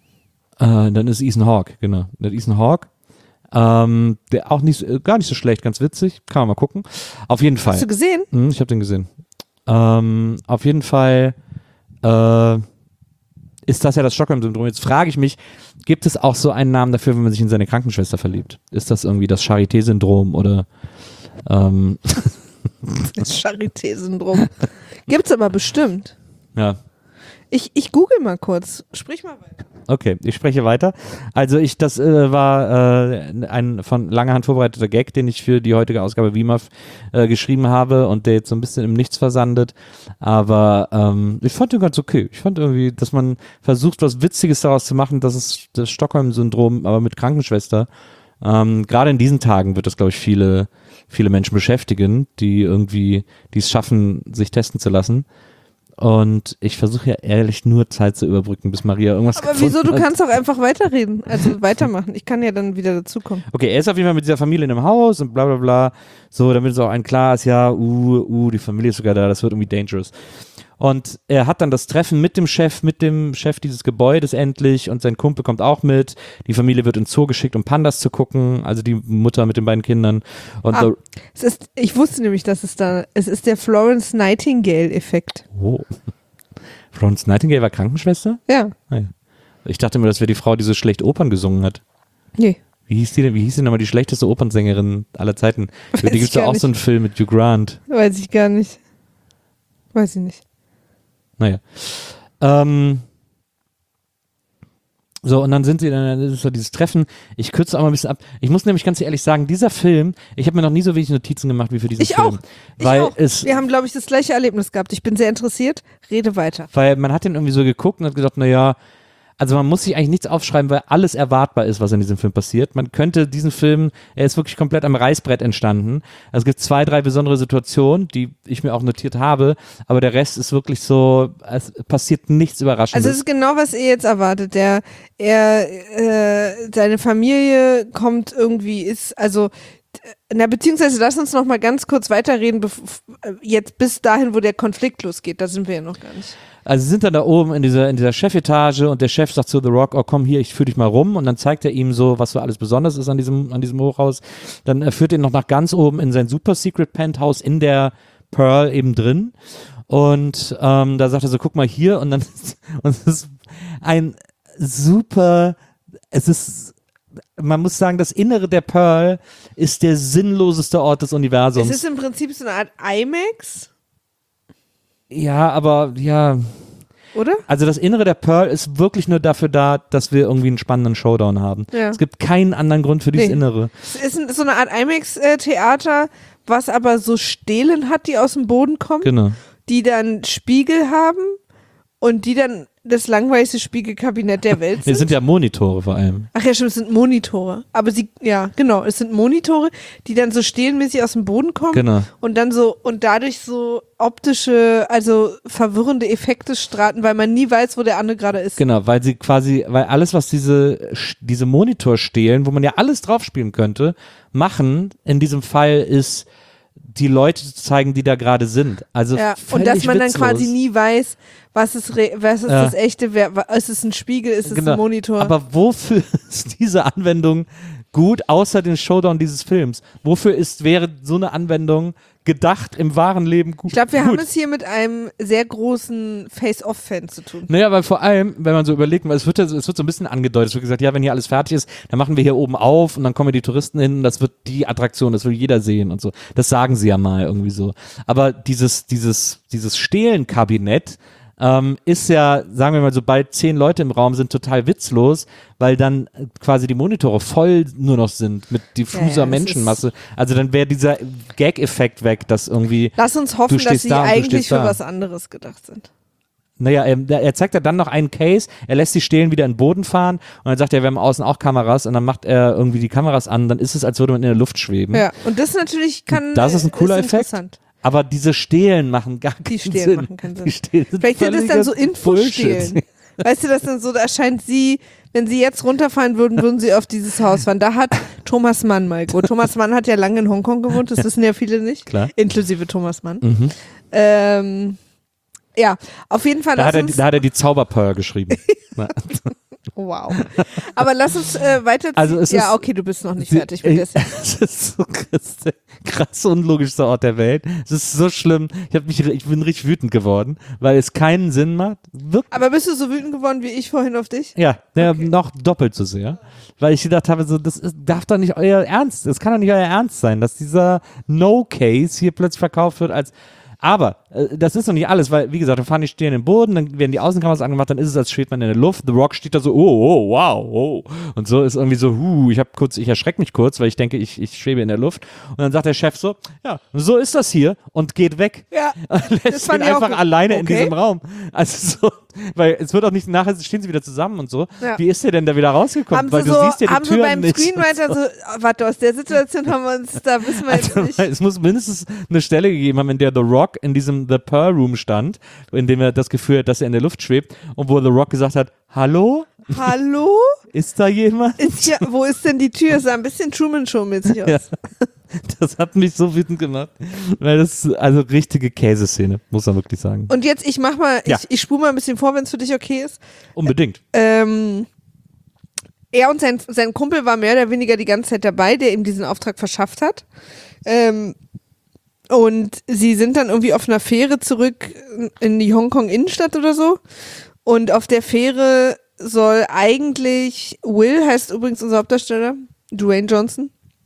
Äh, dann ist Ethan Hawke, genau. Der Ethan Hawke. Ähm, der auch nicht, äh, gar nicht so schlecht, ganz witzig. Kann man mal gucken. Auf jeden Fall. Hast du gesehen? Hm, ich habe den gesehen. Ähm, auf jeden Fall äh, ist das ja das Stockholm-Syndrom. Jetzt frage ich mich, gibt es auch so einen Namen dafür, wenn man sich in seine Krankenschwester verliebt? Ist das irgendwie das Charité-Syndrom oder ähm, Das Charité-Syndrom. Gibt's aber bestimmt. ja. Ich, ich google mal kurz. Sprich mal weiter. Okay, ich spreche weiter. Also ich, das äh, war äh, ein von langer Hand vorbereiteter Gag, den ich für die heutige Ausgabe W M A F äh, geschrieben habe und der jetzt so ein bisschen im Nichts versandet. Aber ähm, ich fand den ganz okay. Ich fand irgendwie, dass man versucht, was Witziges daraus zu machen, das ist das Stockholm-Syndrom, aber mit Krankenschwester. Ähm, gerade in diesen Tagen wird das, glaube ich, viele, viele Menschen beschäftigen, die irgendwie, die es schaffen, sich testen zu lassen. Und ich versuche ja ehrlich nur Zeit zu überbrücken, bis Maria irgendwas Aber wieso? Du gefunden hat. kannst auch einfach weiterreden. Also weitermachen. Ich kann ja dann wieder dazukommen. Okay, er ist auf jeden Fall mit dieser Familie in einem Haus und bla bla bla. So, damit es auch ein klar ist, ja, uh, uh, die Familie ist sogar da, das wird irgendwie dangerous. Und er hat dann das Treffen mit dem Chef, mit dem Chef dieses Gebäudes endlich und sein Kumpel kommt auch mit. Die Familie wird ins Zoo geschickt, um Pandas zu gucken, also die Mutter mit den beiden Kindern. Und Ah. The- Es ist, ich wusste nämlich, dass es da, es ist der Florence Nightingale-Effekt. oh. Florence Nightingale war Krankenschwester? Ja. Ah, ja. Ich dachte mir, das wäre die Frau, die so schlecht Opern gesungen hat. Nee. Wie hieß die denn, wie hieß denn nochmal die schlechteste Opernsängerin aller Zeiten? Weiß Über die ich gibt es ja gar auch so einen nicht. Film mit Hugh Grant. Weiß ich gar nicht. Weiß ich nicht. Naja. Ähm, So, und dann sind sie, dann ist so dieses Treffen. Ich kürze auch mal ein bisschen ab. Ich muss nämlich ganz ehrlich sagen, dieser Film, ich habe mir noch nie so wenig Notizen gemacht wie für diesen Ich Film. auch. Weil ich auch. es, Wir haben, glaube ich, das gleiche Erlebnis gehabt. Ich bin sehr interessiert. Rede weiter. Weil man hat den irgendwie so geguckt und hat gesagt, naja, also man muss sich eigentlich nichts aufschreiben, weil alles erwartbar ist, was in diesem Film passiert. Man könnte diesen Film, er ist wirklich komplett am Reißbrett entstanden. Also es gibt zwei, drei besondere Situationen, die ich mir auch notiert habe, aber der Rest ist wirklich so, es passiert nichts Überraschendes. Also es ist genau, was ihr jetzt erwartet. Der, er, äh, seine Familie kommt irgendwie, ist, also na, beziehungsweise lass uns noch mal ganz kurz weiterreden, bef- jetzt bis dahin, wo der Konflikt losgeht, da sind wir ja noch gar nicht. Also sie sind dann da oben in dieser, in dieser Chefetage und der Chef sagt zu The Rock, oh komm hier, ich führe dich mal rum, und dann zeigt er ihm so, was so alles besonders ist an diesem, an diesem Hochhaus. Dann er führt ihn noch nach ganz oben in sein super secret Penthouse in der Pearl eben drin, und ähm, da sagt er so, guck mal hier, und dann und es ist ein super, es ist, man muss sagen, das Innere der Pearl ist der sinnloseste Ort des Universums. Es ist im Prinzip so eine Art IMAX, Ja, aber ja, oder? also das Innere der Pearl ist wirklich nur dafür da, dass wir irgendwie einen spannenden Showdown haben. Ja. Es gibt keinen anderen Grund für dieses Nee. Innere. Es ist ein, so eine Art IMAX-Theater, was aber so Stelen hat, die aus dem Boden kommen, Genau. die dann Spiegel haben und die dann das langweiligste Spiegelkabinett der Welt Es sind. sind ja Monitore vor allem. Ach ja, stimmt, es sind Monitore. Aber sie, ja, genau, es sind Monitore, die dann so stelenmäßig aus dem Boden kommen Genau. und dann so, und dadurch so optische, also verwirrende Effekte strahlen, weil man nie weiß, wo der andere gerade ist. Genau, weil sie quasi, weil alles, was diese, diese Monitor stehlen, wo man ja alles drauf spielen könnte, machen, in diesem Fall ist, die Leute zu zeigen, die da gerade sind. Also Ja, völlig und dass man dann witzlos. quasi nie weiß, was ist, re- was ist Ja. das echte, wer, wa- ist es ein Spiegel, ist es Genau. ein Monitor? Aber wofür ist diese Anwendung gut, außer den Showdown dieses Films? Wofür ist, wäre so eine Anwendung gedacht im wahren Leben gut? ich glaube, wir gut. haben es hier mit einem sehr großen Face-Off-Fan zu tun. Naja, weil vor allem, wenn man so überlegt, weil es wird, ja so- es wird so ein bisschen angedeutet, es wird gesagt, ja, wenn hier alles fertig ist, dann machen wir hier oben auf und dann kommen die Touristen hin und das wird die Attraktion, das will jeder sehen und so. Das sagen sie ja mal irgendwie so. Aber dieses, dieses, dieses Stehlenkabinett ähm, ist ja, sagen wir mal, sobald zehn Leute im Raum sind, total witzlos, weil dann äh, quasi die Monitore voll nur noch sind mit diffuser Ja, ja, das Menschenmasse. Also dann wäre dieser Gag-Effekt weg, dass irgendwie Lass uns hoffen, Du dass stehst sie da und du eigentlich stehst für da. was anderes gedacht sind. Naja, er, er zeigt ja dann noch einen Case, er lässt die Stelen wieder in den Boden fahren und dann sagt er, wir haben außen auch Kameras, und dann macht er irgendwie die Kameras an, dann ist es, als würde man in der Luft schweben. Ja, und das natürlich kann. Das ist ein cooler Effekt. interessant. Aber diese Stelen machen gar keinen Die Stelen Sinn. machen keinen Sinn. Die Stelen sind Vielleicht sind es dann so völliger Infostelen. Bullshit. Weißt du, das dann so, da erscheint sie, wenn sie jetzt runterfallen würden, würden sie auf dieses Haus fahren. Da hat Thomas Mann mal gewohnt. Thomas Mann hat ja lange in Hongkong gewohnt, das wissen ja viele nicht. Klar. Inklusive Thomas Mann. Mhm. Ähm, ja, auf jeden Fall Da, lass hat er, uns, da hat er die Zauberpearl geschrieben. Na, wow. Aber lass uns äh, weiterziehen. Also es ja, ist- okay, du bist noch nicht Sie- fertig mit der Szene. Es ist so krass, der krass unlogischste Ort der Welt. Es ist so schlimm. Ich, hab mich, ich bin richtig wütend geworden, weil es keinen Sinn macht. Wirklich. Aber bist du so wütend geworden wie ich vorhin auf dich? Ja, ja Okay. noch doppelt so sehr. Weil ich gedacht habe, so, das ist, darf doch nicht euer Ernst, das kann doch nicht euer Ernst sein, dass dieser No-Case hier plötzlich verkauft wird als. Aber äh, das ist noch nicht alles, weil, wie gesagt, dann fahren die stehen im Boden, dann werden die Außenkameras angemacht, dann ist es, als schwebt man in der Luft. The Rock steht da so, oh, oh, wow, oh. Und so ist irgendwie so, huh, ich hab kurz, ich erschrecke mich kurz, weil ich denke, ich, ich schwebe in der Luft. Und dann sagt der Chef so, ja, so ist das hier, und geht weg. Ja. Und lässt fand ihn ich auch einfach gut. alleine in Okay. diesem Raum. Also so, weil es wird auch nicht, nachher stehen sie wieder zusammen und so. Ja. Wie ist der denn da wieder rausgekommen? Haben weil sie du so, siehst ja die haben sie Türen beim nicht. Screenwriter so, oh, warte, aus der Situation haben wir uns, da wissen wir jetzt Also, nicht. es muss mindestens eine Stelle gegeben haben, in der The Rock in diesem The Pearl Room stand, in dem er das Gefühl hat, dass er in der Luft schwebt, und wo The Rock gesagt hat, hallo, Hallo? ist da jemand? Ist hier, wo ist denn die Tür? Sah ein bisschen Truman Show-mäßig aus. Ja. Das hat mich so wütend gemacht, weil das ist also richtige Käseszene, muss man wirklich sagen. Und jetzt, ich mach mal, Ja. ich, ich spule mal ein bisschen vor, wenn es für dich okay ist. Unbedingt. Ähm, er und sein, sein Kumpel war mehr oder weniger die ganze Zeit dabei, der ihm diesen Auftrag verschafft hat. Ähm, und sie sind dann irgendwie auf einer Fähre zurück in die Hongkong-Innenstadt oder so. Und auf der Fähre soll eigentlich, Will heißt übrigens unser Hauptdarsteller, Dwayne Johnson,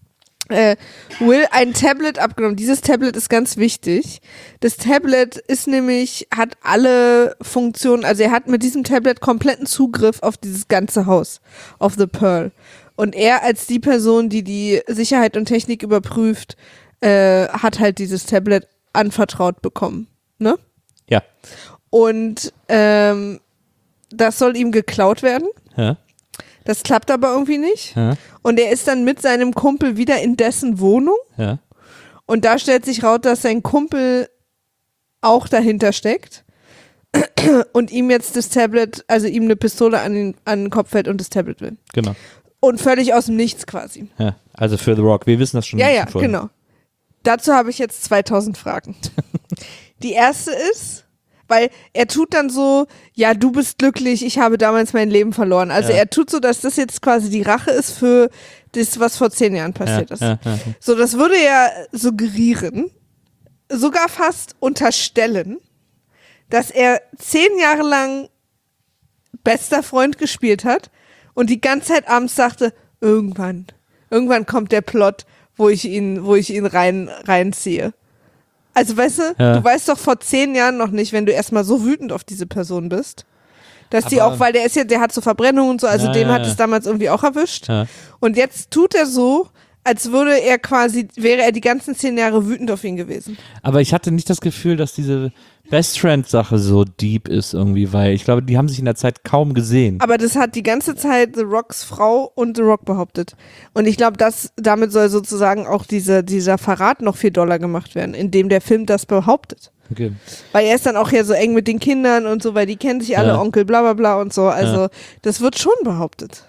äh, Will ein Tablet abgenommen. Dieses Tablet ist ganz wichtig. Das Tablet ist nämlich, hat alle Funktionen, also er hat mit diesem Tablet kompletten Zugriff auf dieses ganze Haus, auf The Pearl. Und er als die Person, die die Sicherheit und Technik überprüft, äh, hat halt dieses Tablet anvertraut bekommen. Ne? Ja. Und ähm, das soll ihm geklaut werden. Ja. Das klappt aber irgendwie nicht. Ja. Und er ist dann mit seinem Kumpel wieder in dessen Wohnung. Ja. Und da stellt sich raus, dass sein Kumpel auch dahinter steckt. Und ihm jetzt das Tablet, also ihm eine Pistole an den, an den Kopf hält und das Tablet will. Genau. Und völlig aus dem Nichts quasi. Ja. Also für The Rock, wir wissen das schon. Ja, ja, vorher. genau. Dazu habe ich jetzt zweitausend Fragen. Die erste ist, weil er tut dann so, ja, du bist glücklich, ich habe damals mein Leben verloren. Also Ja. er tut so, dass das jetzt quasi die Rache ist für das, was vor zehn Jahren passiert Ja, ist. ja, ja. So, das würde ja suggerieren, sogar fast unterstellen, dass er zehn Jahre lang bester Freund gespielt hat und die ganze Zeit abends sagte, irgendwann, irgendwann kommt der Plot, wo ich ihn, wo ich ihn rein, reinziehe. Also weißt du, Ja. du weißt doch vor zehn Jahren noch nicht, wenn du erstmal so wütend auf diese Person bist, dass die Aber- auch, weil der ist ja, der hat so Verbrennungen und so, also Ja, dem ja, hat ja. es damals irgendwie auch erwischt. Ja. Und jetzt tut er so, als würde er quasi, wäre er die ganzen zehn Jahre wütend auf ihn gewesen. Aber ich hatte nicht das Gefühl, dass diese Best Friend-Sache so deep ist irgendwie, weil ich glaube, die haben sich in der Zeit kaum gesehen. Aber das hat die ganze Zeit The Rocks Frau und The Rock behauptet. Und ich glaube, dass damit soll sozusagen auch diese, dieser Verrat noch viel doller gemacht werden, indem der Film das behauptet. Okay. Weil er ist dann auch ja so eng mit den Kindern und so, weil die kennen sich alle, Ja. Onkel, bla bla bla und so. Also Ja. das wird schon behauptet.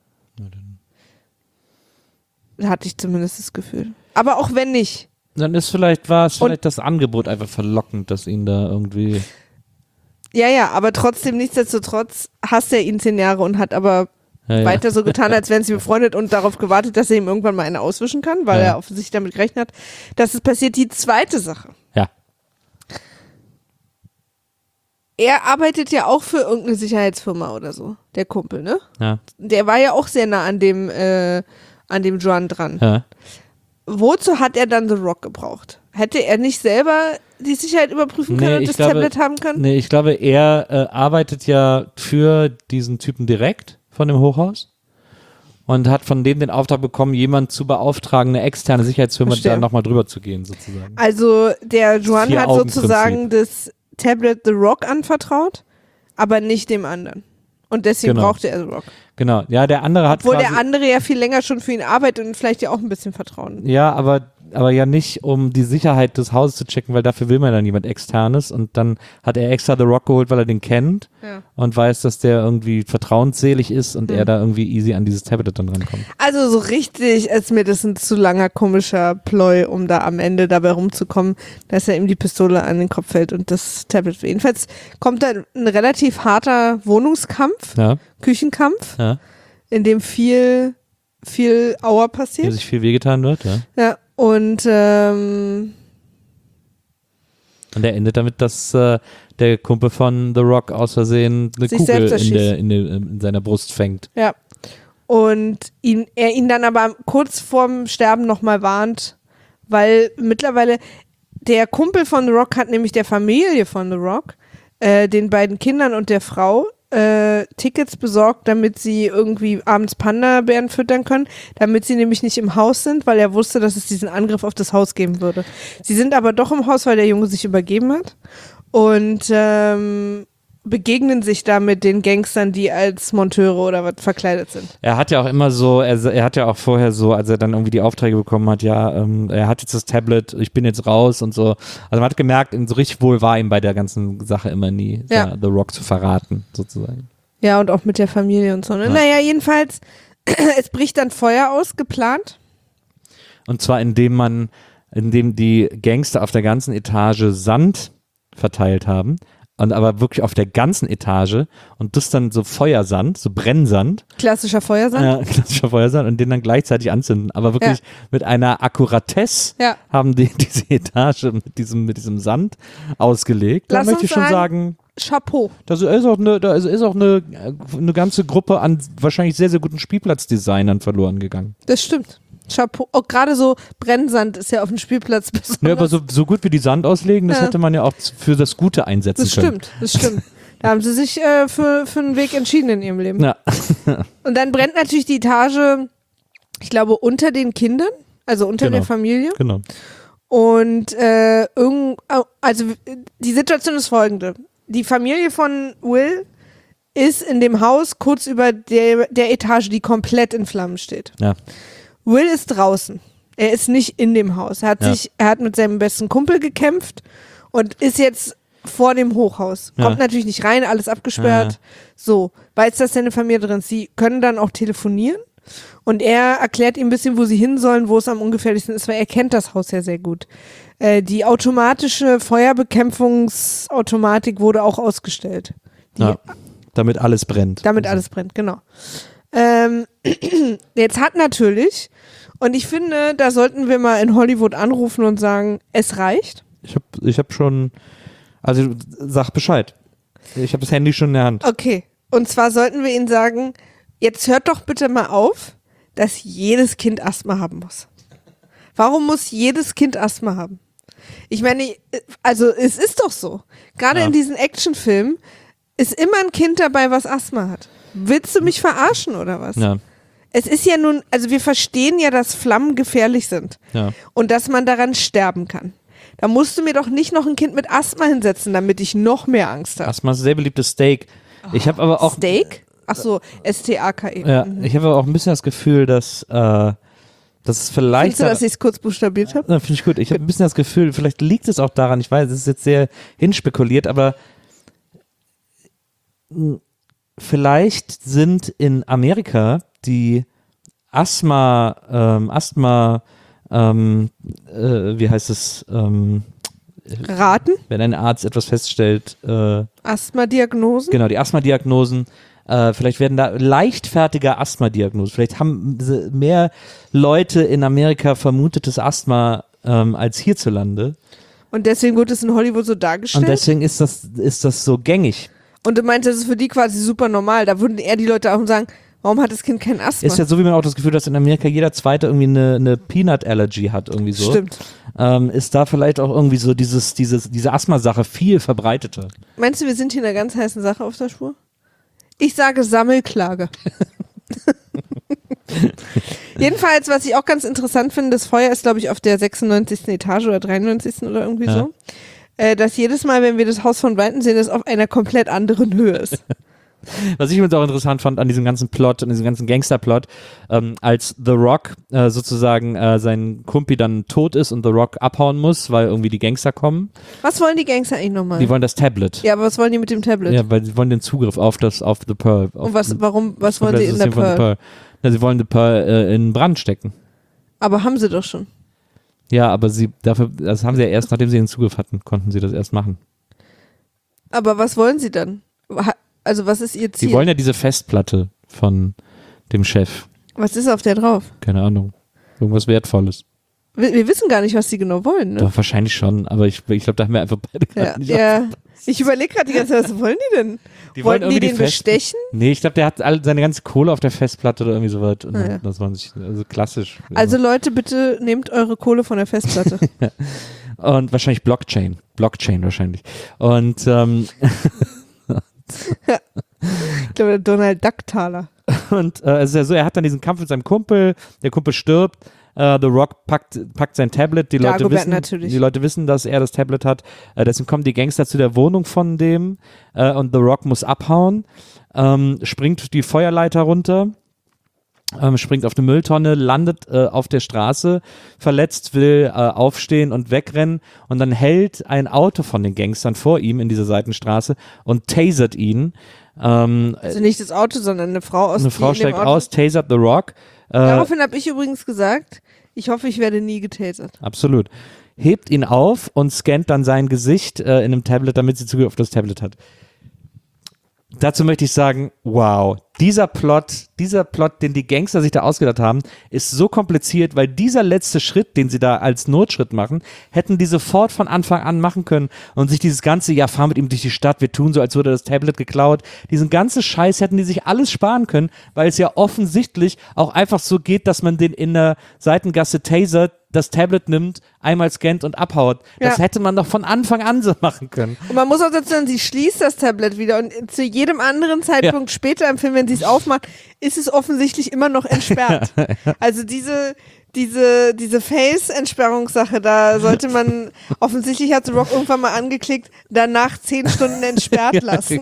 Da hatte ich zumindest das Gefühl. Aber auch wenn nicht. Dann ist vielleicht, war es Und- vielleicht das Angebot einfach verlockend, dass ihn da irgendwie. Ja, ja, aber trotzdem, nichtsdestotrotz hasst er ihn zehn Jahre und hat aber Ja, ja. weiter so getan, als wären sie befreundet und darauf gewartet, dass er ihm irgendwann mal eine auswischen kann, weil Ja. er offensichtlich damit gerechnet hat, dass es passiert. Die zweite Sache. Ja. Er arbeitet ja auch für irgendeine Sicherheitsfirma oder so, der Kumpel, ne? Ja. Der war ja auch sehr nah an dem, äh, an dem Juan dran. Ja. Wozu hat er dann The Rock gebraucht? Hätte er nicht selber die Sicherheit überprüfen können Nee, und ich das glaube- Tablet haben können? Nee, ich glaube, er äh, arbeitet ja für diesen Typen direkt von dem Hochhaus und hat von dem den Auftrag bekommen, jemanden zu beauftragen, eine externe Sicherheitsfirma, Verstehe. da nochmal drüber zu gehen, sozusagen. Also der Juan hat Vier-Augen-Prinzip. sozusagen das Tablet The Rock anvertraut, aber nicht dem anderen. Und deswegen Genau. brauchte er The Rock. Genau. Ja, der andere hat Obwohl quasi, der andere ja viel länger schon für ihn arbeitet und vielleicht ja auch ein bisschen Vertrauen. Ja, aber, aber ja nicht, um die Sicherheit des Hauses zu checken, weil dafür will man dann jemand Externes und dann hat er extra The Rock geholt, weil er den kennt Ja. und weiß, dass der irgendwie vertrauensselig ist und Mhm. er da irgendwie easy an dieses Tablet dann rankommt. Also so richtig ist mir das ein zu langer komischer Ploy, um da am Ende dabei rumzukommen, dass er ihm die Pistole an den Kopf hält und das Tablet. Jedenfalls kommt da ein relativ harter Wohnungskampf, Ja, Küchenkampf, ja. in dem viel, viel Aua Hier passiert. sich viel wehgetan wird, ja. Ja, und ähm, Und er endet damit, dass äh, der Kumpel von The Rock aus Versehen eine Sich Kugel selbst in, der, erschießt. in, der, in seiner Brust fängt. ja. Und ihn, er ihn dann aber kurz vorm Sterben nochmal warnt, weil mittlerweile der Kumpel von The Rock hat nämlich der Familie von The Rock, äh, den beiden Kindern und der Frau, äh, Tickets besorgt, damit sie irgendwie abends Panda-Bären füttern können, damit sie nämlich nicht im Haus sind, weil er wusste, dass es diesen Angriff auf das Haus geben würde. Sie sind aber doch im Haus, weil der Junge sich übergeben hat und ähm, begegnen sich da mit den Gangstern, die als Monteure oder was verkleidet sind. Er hat ja auch immer so, er, er hat ja auch vorher so, als er dann irgendwie die Aufträge bekommen hat, ja, ähm, er hat jetzt das Tablet, ich bin jetzt raus und so. Also man hat gemerkt, so richtig wohl war ihm bei der ganzen Sache immer nie, Ja. da The Rock zu verraten, sozusagen. Ja, und auch mit der Familie und so. Ne? Ja. Naja, jedenfalls, es bricht dann Feuer aus, geplant. Und zwar indem man, indem die Gangster auf der ganzen Etage Sand verteilt haben. Und aber wirklich auf der ganzen Etage und das dann so Feuersand, so Brennsand, Klassischer Feuersand. äh, klassischer Feuersand und den dann gleichzeitig anzünden. Aber wirklich mit einer Akkuratesse Ja. haben die diese Etage mit diesem, mit diesem Sand ausgelegt. Da Lass möchte uns ich schon sagen- sagen, Chapeau. da ist auch, eine, da ist ist auch eine, eine ganze Gruppe an wahrscheinlich sehr, sehr guten Spielplatzdesignern verloren gegangen. Das stimmt. Chapeau. Auch gerade so Brennsand ist ja auf dem Spielplatz besonders. Ja, aber so, so gut wie die Sand auslegen, das Ja. hätte man ja auch für das Gute einsetzen Das können. stimmt, das stimmt. Da haben sie sich äh, für, für einen Weg entschieden in ihrem Leben. Ja. Und dann brennt natürlich die Etage, ich glaube, unter den Kindern, also unter Genau. der Familie. Genau. Und äh, irgend, also die Situation ist folgende. Die Familie von Will ist in dem Haus kurz über der, der Etage, die komplett in Flammen steht. Ja. Will ist draußen. Er ist nicht in dem Haus. Er hat Ja. sich, er hat mit seinem besten Kumpel gekämpft und ist jetzt vor dem Hochhaus. Kommt Ja. natürlich nicht rein, alles abgesperrt. Ja. So, weiß, dass seine Familie drin ist. Sie können dann auch telefonieren und er erklärt ihm ein bisschen, wo sie hin sollen, wo es am ungefährlichsten ist, weil er kennt das Haus ja sehr gut. Äh, die automatische Feuerbekämpfungsautomatik wurde auch ausgestellt. Die, Ja. Damit alles brennt. Damit alles brennt, genau. Ähm, jetzt hat natürlich, und ich finde, da sollten wir mal in Hollywood anrufen und sagen, es reicht. Ich habe ich hab schon, also sag Bescheid. Ich habe das Handy schon in der Hand. Okay, und zwar sollten wir ihnen sagen, jetzt hört doch bitte mal auf, dass jedes Kind Asthma haben muss. Warum muss jedes Kind Asthma haben? Ich meine, also es ist doch so. Gerade Ja. in diesen Actionfilmen ist immer ein Kind dabei, was Asthma hat. Willst du mich verarschen oder was? Ja, Es ist ja nun, also wir verstehen ja, dass Flammen gefährlich sind ja. und dass man daran sterben kann. Da musst du mir doch nicht noch ein Kind mit Asthma hinsetzen, damit ich noch mehr Angst habe. Asthma ist ein sehr beliebtes Steak. Ich habe aber auch, Steak? Ach so, S T A K E. ja, Mhm. ich habe aber auch ein bisschen das Gefühl, dass, äh, dass es vielleicht. Findest du, dass ich es kurz buchstabiert habe? Ja, finde ich gut. Ich habe ein bisschen das Gefühl, vielleicht liegt es auch daran, ich weiß, es ist jetzt sehr hinspekuliert, aber mh, vielleicht sind in Amerika die Asthma, ähm, Asthma, ähm, äh, wie heißt es, ähm, Raten? wenn ein Arzt etwas feststellt, äh, Asthma-Diagnosen? genau, die Asthma-Diagnosen, äh, vielleicht werden da leichtfertiger Asthma-Diagnosen, vielleicht haben sie mehr Leute in Amerika vermutetes Asthma ähm, als hierzulande. Und deswegen wird es in Hollywood so Und dargestellt? deswegen ist das, ist das so gängig. Und du meinst, das ist für die quasi super normal. Da würden eher die Leute auch sagen, warum hat das Kind kein Asthma? Ist ja so, wie man auch das Gefühl hat, dass in Amerika jeder Zweite irgendwie eine, eine Peanut-Allergy hat, irgendwie so. Stimmt. Ähm, ist da vielleicht auch irgendwie so dieses, dieses, diese Asthma-Sache viel verbreiteter. Meinst du, wir sind hier in einer ganz heißen Sache auf der Spur? Ich sage Sammelklage. Jedenfalls, was ich auch ganz interessant finde, das Feuer ist, glaube ich, auf der sechsundneunzigsten Etage oder dreiundneunzigsten oder irgendwie Ja. so. Äh, dass jedes Mal, wenn wir das Haus von Weitem sehen, es auf einer komplett anderen Höhe ist. Was ich übrigens auch interessant fand an diesem ganzen Plot, an diesem ganzen Gangster-Plot, ähm, als The Rock äh, sozusagen äh, sein Kumpi dann tot ist und The Rock abhauen muss, weil irgendwie die Gangster kommen. Was wollen die Gangster eigentlich nochmal? Die wollen das Tablet. Ja, aber was wollen die mit dem Tablet? Ja, weil sie wollen den Zugriff auf das, auf The Pearl. Auf Und was, warum, was das wollen sie in der System von The Pearl? Na, sie wollen The Pearl äh, in Brand stecken. Aber haben sie doch schon. Ja, aber sie dafür, das haben sie ja erst, nachdem sie den Zugriff hatten, konnten sie das erst machen. Aber was wollen sie dann? Ha- Also was ist ihr Ziel? Sie wollen ja diese Festplatte von dem Chef. Was ist auf der drauf? Keine Ahnung. Irgendwas Wertvolles. Wir, wir wissen gar nicht, was sie genau wollen. Ne? Doch, wahrscheinlich schon, aber ich, ich glaube, da haben wir einfach beide Ja, gar nicht ja. Ich überlege gerade die ganze Zeit, was wollen die denn? Die wollen Wollten die irgendwie den die Fest- bestechen? Nee, ich glaube, der hat all, seine ganze Kohle auf der Festplatte oder irgendwie sowas. Und Ah, ja. das war sich, also klassisch. Also Leute, bitte nehmt eure Kohle von der Festplatte. Und wahrscheinlich Blockchain. Blockchain wahrscheinlich. Und, ähm, Ich glaube, der Donald Duck-Taler. und äh, es ist ja so, er hat dann diesen Kampf mit seinem Kumpel, der Kumpel stirbt, äh, The Rock packt, packt sein Tablet, die Leute, Dagobert wissen, natürlich. die Leute wissen, dass er das Tablet hat, äh, deswegen kommen die Gangster zu der Wohnung von dem äh, und The Rock muss abhauen, ähm, springt die Feuerleiter runter, ähm, springt auf eine Mülltonne, landet äh, auf der Straße, verletzt, will äh, aufstehen und wegrennen und dann hält ein Auto von den Gangstern vor ihm in dieser Seitenstraße und tasert ihn. Ähm, Also nicht das Auto, sondern eine Frau aus eine die Frau in dem steigt Auto. aus, tasert The Rock. Äh, Daraufhin habe ich übrigens gesagt, ich hoffe, ich werde nie getasert. absolut. Hebt ihn auf und scannt dann sein Gesicht äh, in einem Tablet, damit sie Zugriff auf das Tablet hat. dazu möchte ich sagen, wow, dieser Plot, dieser Plot, den die Gangster sich da ausgedacht haben, ist so kompliziert, weil dieser letzte Schritt, den sie da als Notschritt machen, hätten die sofort von Anfang an machen können und sich dieses ganze, ja, fahr mit ihm durch die Stadt, wir tun so, als würde das Tablet geklaut, diesen ganzen Scheiß hätten die sich alles sparen können, weil es ja offensichtlich auch einfach so geht, dass man den in der Seitengasse tasert, das Tablet nimmt, einmal scannt und abhaut. Das Ja. hätte man doch von Anfang an so machen können. Und man muss auch dazu sagen, sie schließt das Tablet wieder und zu jedem anderen Zeitpunkt später im Film, wenn sie es aufmacht, ist es offensichtlich immer noch entsperrt. Also diese, diese, diese Face-Entsperrungssache, da sollte man, offensichtlich hat The Rock irgendwann mal angeklickt, danach zehn Stunden entsperrt lassen.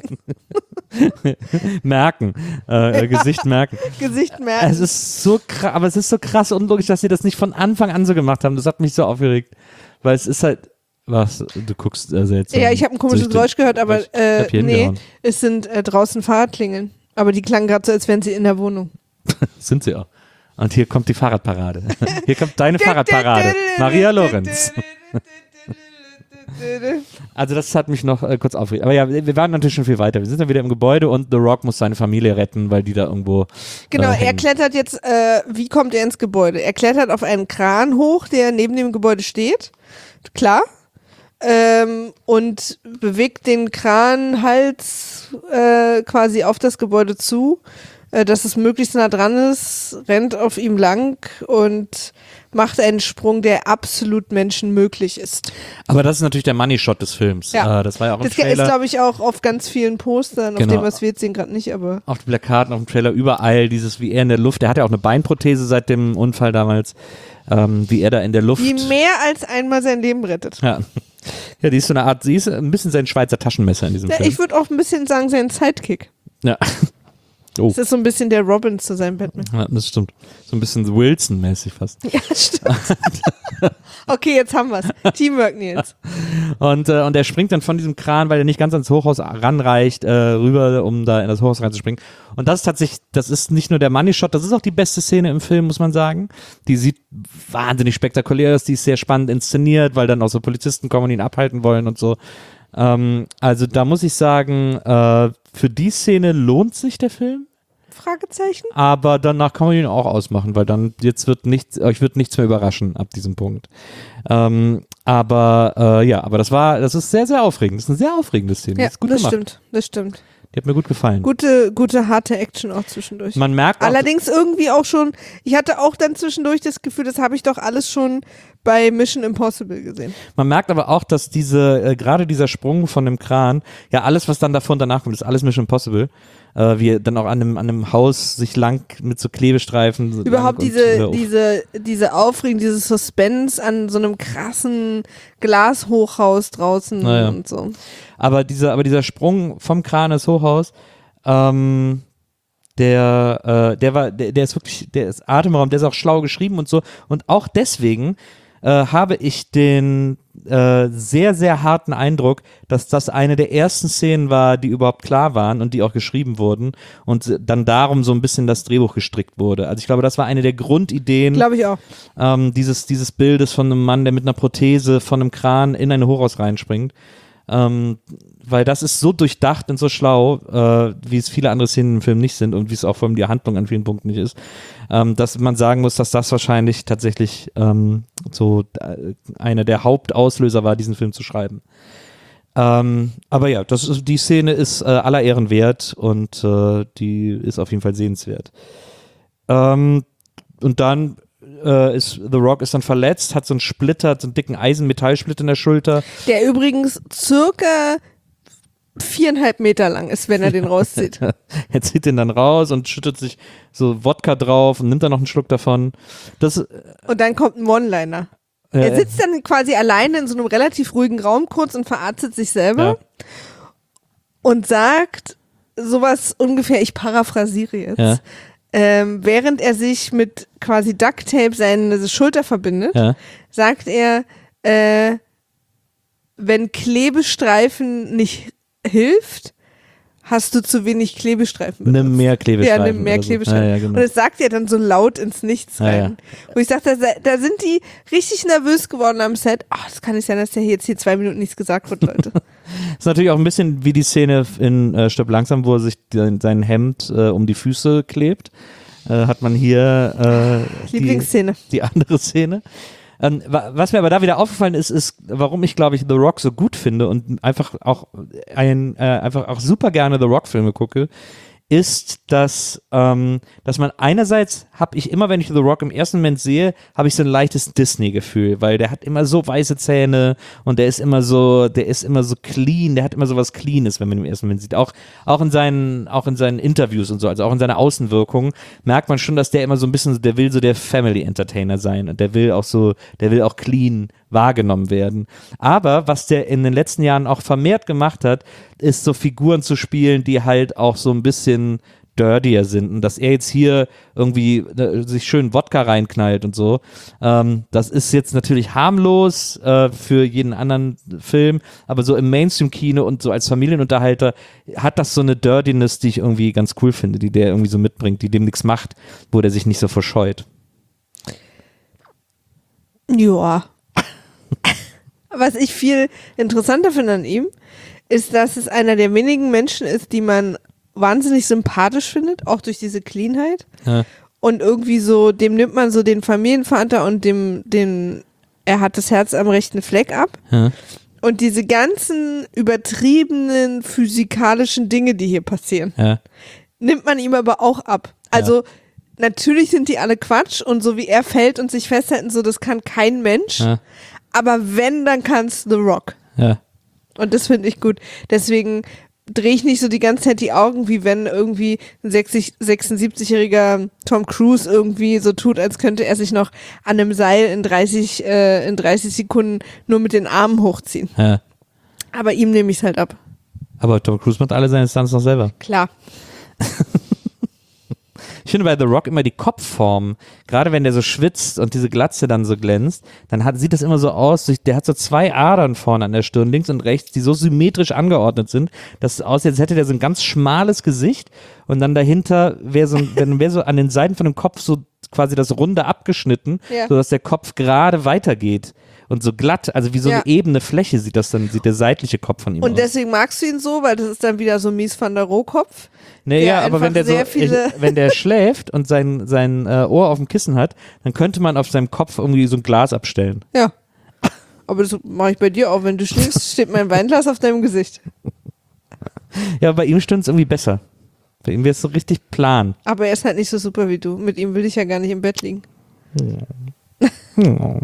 merken, äh, Gesicht merken. Gesicht merken. Es ist so krass, aber es ist so krass unlogisch, dass sie das nicht von Anfang an so gemacht haben. Das hat mich so aufgeregt, weil es ist halt, was, du guckst äh, seltsam. Ja, ich habe ein komisches Süchtig. Geräusch gehört, aber Ich äh, hab hier nee, hingehauen. es sind äh, draußen Fahrradklingeln. Aber die klangen gerade so, als wären sie in der Wohnung. Sind sie auch. Und hier kommt die Fahrradparade. Hier kommt deine Fahrradparade. Maria Lorenz. Also das hat mich noch äh, kurz aufgeregt. Aber ja, wir waren natürlich schon viel weiter. Wir sind dann wieder im Gebäude und The Rock muss seine Familie retten, weil die da irgendwo Genau, äh, er hängen. klettert jetzt, äh, wie kommt er ins Gebäude? Er klettert auf einen Kran hoch, der neben dem Gebäude steht. Klar. Ähm, und bewegt den Kranhals äh, quasi auf das Gebäude zu, äh, dass es möglichst nah dran ist, rennt auf ihm lang und macht einen Sprung, der absolut menschenmöglich ist. Aber das ist natürlich der Money-Shot des Films. Ja. Äh, das war ja auch im Das ist, Trailer. glaube ich, auch auf ganz vielen Postern, auf Genau. dem, was wir jetzt sehen, gerade nicht, aber Auf den Plakaten, auf dem Trailer, überall dieses, wie er in der Luft, der hat ja auch eine Beinprothese seit dem Unfall damals, ähm, wie er da in der Luft. die mehr als einmal sein Leben rettet. Ja. Ja, die ist so eine Art, sie ist ein bisschen sein Schweizer Taschenmesser in diesem Ja, Film. ich würde auch ein bisschen sagen, sein Sidekick. Ja. Oh, Das ist so ein bisschen der Robin zu seinem Batman. ja, das stimmt. So ein bisschen Wilson-mäßig fast. Ja, stimmt. Okay, jetzt haben wir's. Teamwork, Nils. Und, äh, und er springt dann von diesem Kran, weil er nicht ganz ans Hochhaus ranreicht, äh, rüber, um da in das Hochhaus reinzuspringen. Und das ist tatsächlich, das ist nicht nur der Money-Shot, das ist auch die beste Szene im Film, muss man sagen. Die sieht wahnsinnig spektakulär aus, die ist sehr spannend inszeniert, weil dann auch so Polizisten kommen und ihn abhalten wollen und so. Ähm, also da muss ich sagen, äh, für die Szene lohnt sich der Film. Fragezeichen? Aber danach kann man ihn auch ausmachen, weil dann jetzt wird nichts, euch wird nichts mehr überraschen ab diesem Punkt. Ähm, aber äh, ja, aber das war, das ist sehr, sehr aufregend. Das ist eine sehr aufregende Szene. Ja, das ist gut das gemacht. stimmt, das stimmt. Die hat mir gut gefallen. Gute, gute, harte Action auch zwischendurch. Man merkt auch, Allerdings irgendwie auch schon, ich hatte auch dann zwischendurch das Gefühl, das habe ich doch alles schon bei Mission Impossible gesehen. man merkt aber auch, dass diese, äh, gerade dieser Sprung von dem Kran, ja, alles, was dann davon danach kommt, ist alles Mission Impossible. Äh, wie er dann auch an einem, an einem Haus sich lang mit so Klebestreifen. so Überhaupt lang und diese, wieder auf- diese, diese Aufregung, dieses Suspense an so einem krassen Glashochhaus draußen Naja. und so. Aber dieser, aber dieser Sprung vom Kran ins Hochhaus, ähm, der, äh, der war, der, der ist wirklich, der ist atemberaubend, der ist auch schlau geschrieben und so. Und auch deswegen äh, habe ich den äh, sehr, sehr harten Eindruck, dass das eine der ersten Szenen war, die überhaupt klar waren und die auch geschrieben wurden und dann darum so ein bisschen das Drehbuch gestrickt wurde. Also ich glaube, das war eine der Grundideen Glaube ich auch. ähm, dieses, dieses Bildes von einem Mann, der mit einer Prothese von einem Kran in ein Hochhaus reinspringt. Ähm, weil das ist so durchdacht und so schlau, äh, wie es viele andere Szenen im Film nicht sind und wie es auch vor allem die Handlung an vielen Punkten nicht ist, ähm, dass man sagen muss, dass das wahrscheinlich tatsächlich ähm, so äh, einer der Hauptauslöser war, diesen Film zu schreiben. Ähm, aber ja, das ist, die Szene ist äh, aller Ehren wert und äh, die ist auf jeden Fall sehenswert. Ähm, und dann äh, ist The Rock ist dann verletzt, hat so einen Splitter, so einen dicken Eisenmetallsplitter in der Schulter. Der übrigens circa viereinhalb Meter lang ist, wenn er den rauszieht. Er zieht den dann raus und schüttet sich so Wodka drauf und nimmt dann noch einen Schluck davon. Das, Und dann kommt ein One-Liner. äh, Er sitzt dann quasi alleine in so einem relativ ruhigen Raum kurz und verarztet sich selber ja, und sagt sowas ungefähr, ich paraphrasiere jetzt, Ja. ähm, während er sich mit quasi Ducktape seine Schulter verbindet, ja. sagt er, äh, wenn Klebestreifen nicht hilft, hast du zu wenig Klebestreifen benutzt. Nimm mehr Klebestreifen. Ja, nimm mehr oder so. Klebestreifen. Ja, ja, genau. Und das sagt er dann so laut ins Nichts Ja, rein. Wo ich sagte, da, da sind die richtig nervös geworden am Set. Ach, das kann nicht sein, dass der hier jetzt hier zwei Minuten nichts gesagt wird, Leute. Ist natürlich auch ein bisschen wie die Szene in äh, Stirb langsam, wo er sich die, sein Hemd äh, um die Füße klebt. Äh, hat man hier äh, Lieblingsszene. Die, die andere Szene. Ähm, was mir aber da wieder aufgefallen ist, ist, warum ich, glaube ich, The Rock so gut finde und einfach auch ein, äh, einfach auch super gerne The Rock-Filme gucke, ist, dass, ähm, dass man einerseits habe ich immer, wenn ich The Rock im ersten Moment sehe, habe ich so ein leichtes Disney-Gefühl, weil der hat immer so weiße Zähne und der ist immer so, der ist immer so clean, der hat immer so was Cleanes, wenn man ihn im ersten Moment sieht. Auch, auch in seinen, auch in seinen Interviews und so, also auch in seiner Außenwirkung merkt man schon, dass der immer so ein bisschen, der will so der Family-Entertainer sein und der will auch so, der will auch clean wahrgenommen werden. Aber was der in den letzten Jahren auch vermehrt gemacht hat, ist so Figuren zu spielen, die halt auch so ein bisschen dirtier sind. Und dass er jetzt hier irgendwie äh, sich schön Wodka reinknallt und so, ähm, das ist jetzt natürlich harmlos äh, für jeden anderen Film, aber so im Mainstream-Kino und so als Familienunterhalter hat das so eine Dirtiness, die ich irgendwie ganz cool finde, die der irgendwie so mitbringt, die dem nichts macht, wo der sich nicht so verscheut. Ja. Was ich viel interessanter finde an ihm, ist, dass es einer der wenigen Menschen ist, die man wahnsinnig sympathisch findet, auch durch diese Cleanheit. Ja. Und irgendwie so, dem nimmt man so den Familienvater und dem, den, er hat das Herz am rechten Fleck ab. Ja. Und diese ganzen übertriebenen physikalischen Dinge, die hier passieren, Ja. nimmt man ihm aber auch ab. Also ja. Natürlich sind die alle Quatsch und so wie er fällt und sich festhält, so das kann kein Mensch. Ja. Aber wenn, dann kann es The Rock. Ja. Und das finde ich gut. Deswegen drehe ich nicht so die ganze Zeit die Augen, wie wenn irgendwie ein sechsundsiebzigjähriger Tom Cruise irgendwie so tut, als könnte er sich noch an einem Seil in dreißig, äh, in dreißig Sekunden nur mit den Armen hochziehen. Ja. Aber ihm nehme ich es halt ab. Aber Tom Cruise macht alle seine Stunts noch selber. Klar. Ich finde bei The Rock immer die Kopfform, gerade wenn der so schwitzt und diese Glatze dann so glänzt, dann hat, sieht das immer so aus, der hat so zwei Adern vorne an der Stirn, links und rechts, die so symmetrisch angeordnet sind, dass es aussieht, als hätte der so ein ganz schmales Gesicht und dann dahinter wäre so, wär so an den Seiten von dem Kopf so quasi das Runde abgeschnitten, ja. sodass der Kopf gerade weitergeht. Und so glatt, also wie so ja. eine ebene Fläche sieht das dann, sieht der seitliche Kopf von ihm Und aus. Und deswegen magst du ihn so, weil das ist dann wieder so Mies van der Rohe-Kopf. Naja, aber wenn der so, ich, wenn der schläft und sein, sein äh, Ohr auf dem Kissen hat, dann könnte man auf seinem Kopf irgendwie so ein Glas abstellen. Ja. Aber das mache ich bei dir auch. Wenn du schläfst, steht mein Weinglas auf deinem Gesicht. Ja, bei ihm stimmt es irgendwie besser. Bei ihm wäre es so richtig plan. Aber er ist halt nicht so super wie du. Mit ihm will ich ja gar nicht im Bett liegen. Ja. Ja.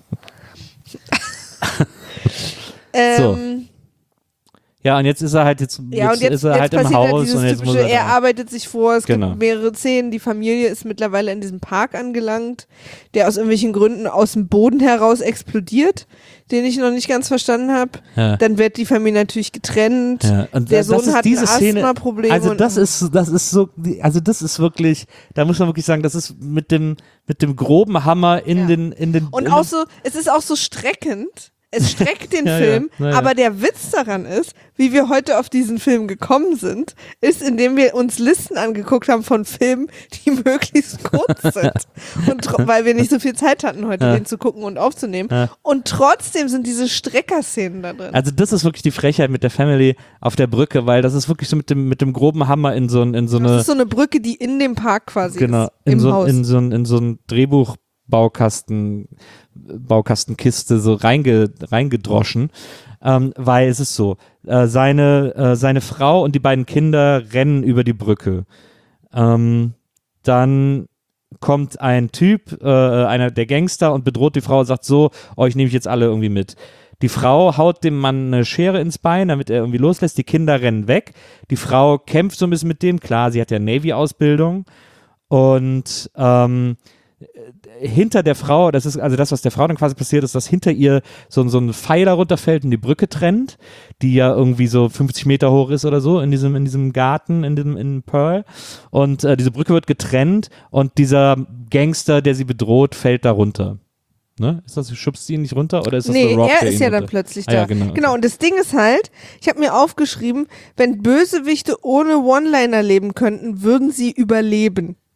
ähm, so. Ja, und jetzt ist er halt jetzt, ja, jetzt, und jetzt ist er jetzt halt im passiert Haus halt und jetzt typische, muss er, er arbeitet sich vor, es genau. gibt mehrere Szenen, die Familie ist mittlerweile in diesem Park angelangt, der aus irgendwelchen Gründen aus dem Boden heraus explodiert, den ich noch nicht ganz verstanden habe. Ja. Dann wird die Familie natürlich getrennt. Ja. Und der das Sohn ist hat diese ein Szene, Asthma-Problem. also und- das ist, das ist so, also das ist wirklich, da muss man wirklich sagen, das ist mit dem, mit dem groben Hammer in Ja. den, in den. Und in auch den, so, es ist auch so streckend. Es streckt den Ja, ja. Film, Ja, ja. aber der Witz daran ist, wie wir heute auf diesen Film gekommen sind, ist, indem wir uns Listen angeguckt haben von Filmen, die möglichst kurz sind. Und tro- weil wir nicht so viel Zeit hatten, heute Ja. den zu gucken und aufzunehmen. Ja. Und trotzdem sind diese Streckerszenen da drin. Also das ist wirklich die Frechheit mit der Family auf der Brücke, weil das ist wirklich so mit dem, mit dem groben Hammer in so, ein- in so Das eine, ist so eine Brücke, die in dem Park quasi genau, ist, in im so, Haus. in so, ein- in so ein Drehbuchbaukasten, Baukastenkiste so reinge, reingedroschen, ähm, weil es ist so, äh, seine, äh, seine Frau und die beiden Kinder rennen über die Brücke. Ähm, dann kommt ein Typ, äh, einer der Gangster und bedroht die Frau und sagt so, euch nehme ich jetzt alle irgendwie mit. Die Frau haut dem Mann eine Schere ins Bein, damit er irgendwie loslässt. Die Kinder rennen weg. Die Frau kämpft so ein bisschen mit dem. Klar, sie hat ja Navy-Ausbildung. Und ähm, hinter der Frau, das ist also das, was der Frau dann quasi passiert ist, dass hinter ihr so, so ein Pfeiler runterfällt und die Brücke trennt, die ja irgendwie so fünfzig Meter hoch ist oder so in diesem, in diesem Garten, in dem in Pearl. Und äh, diese Brücke wird getrennt und dieser Gangster, der sie bedroht, fällt da runter. Ne? Ist das, schubst sie ihn nicht runter oder ist das Nee, The Rock, er der ist ihn ja dann runter- plötzlich Ah, da. ja, genau. genau, und das Ding ist halt, ich habe mir aufgeschrieben, wenn Bösewichte ohne One-Liner leben könnten, würden sie überleben.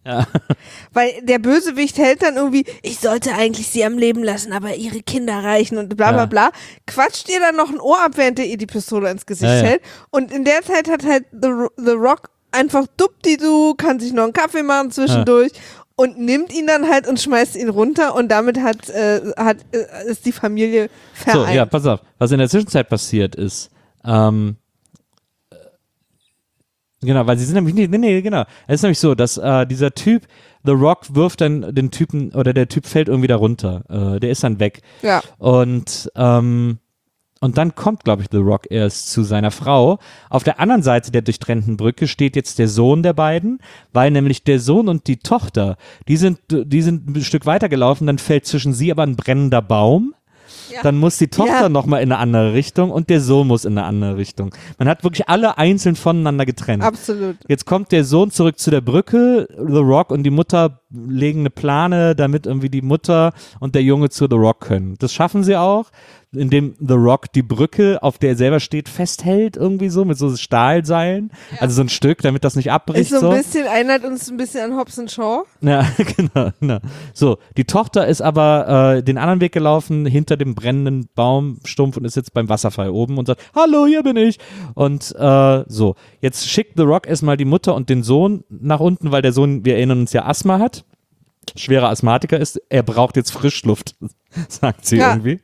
Ja. Weil der Bösewicht hält dann irgendwie, ich sollte eigentlich sie am Leben lassen, aber ihre Kinder reichen und bla bla Ja. bla. Quatscht ihr dann noch ein Ohr ab, während er ihr die Pistole ins Gesicht Ja, ja. hält. Und in der Zeit hat halt The, The Rock einfach dupdidu, kann sich noch einen Kaffee machen zwischendurch und nimmt ihn dann halt und schmeißt ihn runter und damit hat, äh, hat äh, ist die Familie vereint. So, ja, pass auf. Was in der Zwischenzeit passiert ist, ähm, genau, weil sie sind nämlich nicht, nee, nee, genau. Es ist nämlich so, dass äh, dieser Typ, The Rock wirft dann den Typen, oder der Typ fällt irgendwie da runter. Äh, der ist dann weg. Ja. Und, ähm, und dann kommt, glaube ich, The Rock erst zu seiner Frau. Auf der anderen Seite der durchtrennten Brücke steht jetzt der Sohn der beiden, weil nämlich der Sohn und die Tochter, die sind, die sind ein Stück weiter gelaufen, dann fällt zwischen sie aber ein brennender Baum. Ja. Dann muss die Tochter Ja. nochmal in eine andere Richtung und der Sohn muss in eine andere Richtung. Man hat wirklich alle einzeln voneinander getrennt. Absolut. Jetzt kommt der Sohn zurück zu der Brücke, The Rock und die Mutter legen eine Plane, damit irgendwie die Mutter und der Junge zu The Rock können. Das schaffen sie auch, indem The Rock die Brücke, auf der er selber steht, festhält irgendwie so mit so Stahlseilen. Ja. Also so ein Stück, damit das nicht abbricht. Ist so ein so. bisschen, erinnert uns ein bisschen an Hobbs and Shaw. Ja, genau, genau. So, die Tochter ist aber äh, den anderen Weg gelaufen, hinter dem brennenden Baumstumpf und ist jetzt beim Wasserfall oben und sagt, hallo, hier bin ich. Und äh, so, jetzt schickt The Rock erstmal die Mutter und den Sohn nach unten, weil der Sohn, wir erinnern uns ja, Asthma hat, schwerer Asthmatiker ist, er braucht jetzt Frischluft, sagt sie Ja. irgendwie.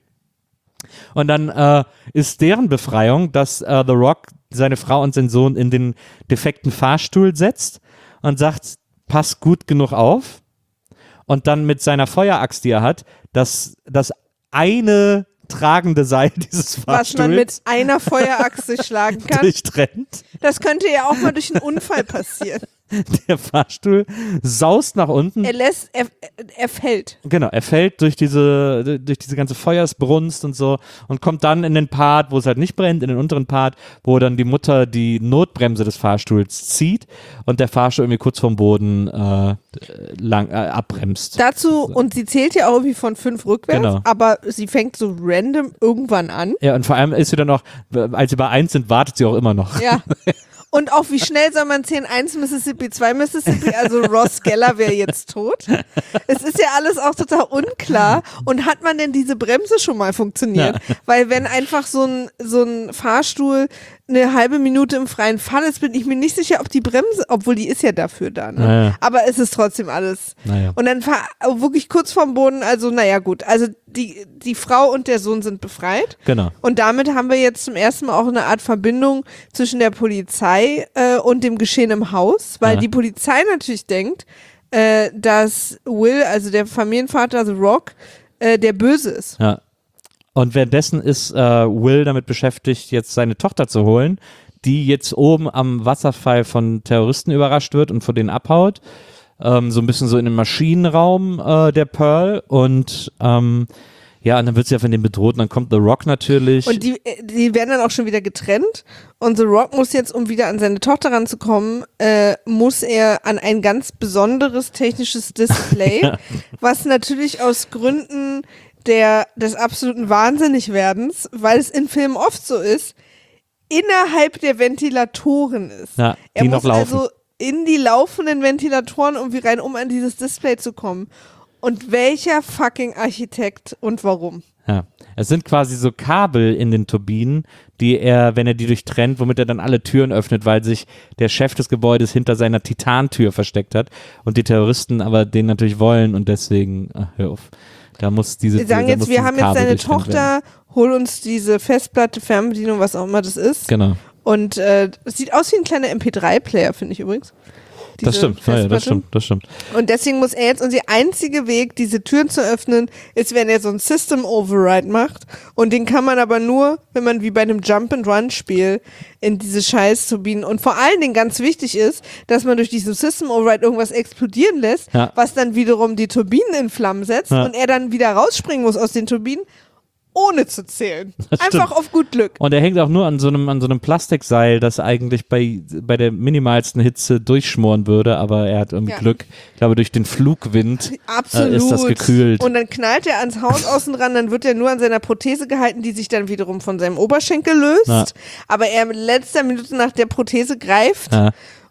Und dann äh, ist deren Befreiung, dass äh, The Rock seine Frau und seinen Sohn in den defekten Fahrstuhl setzt und sagt, pass gut genug auf. Und dann mit seiner Feueraxt, die er hat, das, das eine tragende Seil dieses Was man Fahrstuhls mit einer Feuerachse schlagen kann. durchtrennt. Das könnte ja auch mal durch einen Unfall passieren. Der Fahrstuhl saust nach unten. Er lässt, er, er fällt. Genau, er fällt durch diese, durch diese ganze Feuersbrunst und so und kommt dann in den Part, wo es halt nicht brennt, in den unteren Part, wo dann die Mutter die Notbremse des Fahrstuhls zieht und der Fahrstuhl irgendwie kurz vom Boden äh, lang, äh, abbremst. Dazu, und sie zählt ja auch irgendwie von fünf rückwärts, Genau. aber sie fängt so random irgendwann an. Ja, und vor allem ist sie dann auch, als sie bei eins sind, wartet sie auch immer noch. Ja. Und auch wie schnell soll man zählen? eins Mississippi, zwei Mississippi, also Ross Geller wäre jetzt tot. Es ist ja alles auch total unklar. Und hat man denn diese Bremse schon mal funktioniert? Ja. Weil wenn einfach so ein, so ein Fahrstuhl eine halbe Minute im freien Fall ist, bin ich mir nicht sicher, ob die Bremse, obwohl die ist ja dafür da. Ne? Naja. Aber es ist trotzdem alles. Naja. Und dann fahr, wirklich kurz vorm Boden, also naja gut, also die, die Frau und der Sohn sind befreit. Genau. Und damit haben wir jetzt zum ersten Mal auch eine Art Verbindung zwischen der Polizei äh, und dem Geschehen im Haus, weil Ja. die Polizei natürlich denkt, äh, dass Will, also der Familienvater, The Rock, äh, der Böse ist. Ja. Und währenddessen ist äh, Will damit beschäftigt, jetzt seine Tochter zu holen, die jetzt oben am Wasserfall von Terroristen überrascht wird und von denen abhaut. Ähm, so ein bisschen so in den Maschinenraum äh, der Pearl und ähm, ja, und dann wird sie ja von dem bedroht und dann kommt The Rock natürlich. Und die, äh, die werden dann auch schon wieder getrennt. Und The Rock muss jetzt, um wieder an seine Tochter ranzukommen, äh, muss er an ein ganz besonderes technisches Display, Ja. was natürlich aus Gründen der, des absoluten Wahnsinnigwerdens, weil es in Filmen oft so ist, innerhalb der Ventilatoren ist. Ja, er die muss noch laufen. also in die laufenden Ventilatoren irgendwie rein, um an dieses Display zu kommen. Und welcher fucking Architekt und warum? Ja, es sind quasi so Kabel in den Turbinen, die er, wenn er die durchtrennt, womit er dann alle Türen öffnet, weil sich der Chef des Gebäudes hinter seiner Titantür versteckt hat und die Terroristen aber den natürlich wollen und deswegen, ach, hör auf, da muss diese Wir sagen da jetzt, muss wir dieses haben jetzt Kabel deine durchtrennt Tochter, werden. hol uns diese Festplatte, Fernbedienung, was auch immer das ist. Genau, Und äh, es sieht aus wie ein kleiner M P drei Player, finde ich übrigens. das Diese stimmt, ja, ja, das Festplatte. stimmt, das stimmt. Und deswegen muss er jetzt, und der einzige Weg, diese Türen zu öffnen, ist, wenn er so ein System Override macht. Und den kann man aber nur, wenn man wie bei einem Jump-and-Run-Spiel in diese Scheiß-Turbinen, und vor allen Dingen ganz wichtig ist, dass man durch diesen System Override irgendwas explodieren lässt, Ja. was dann wiederum die Turbinen in Flammen setzt Ja. und er dann wieder rausspringen muss aus den Turbinen, ohne zu zählen. Das Einfach stimmt. auf gut Glück. Und er hängt auch nur an so einem, an so einem Plastikseil, das eigentlich bei, bei der minimalsten Hitze durchschmoren würde, aber er hat irgendwie Ja. Glück. Ich glaube, durch den Flugwind Absolut. äh, ist das gekühlt. Und dann knallt er ans Haus außen dran, dann wird er nur an seiner Prothese gehalten, die sich dann wiederum von seinem Oberschenkel löst. Ja. Aber er in letzter Minute nach der Prothese greift Ja.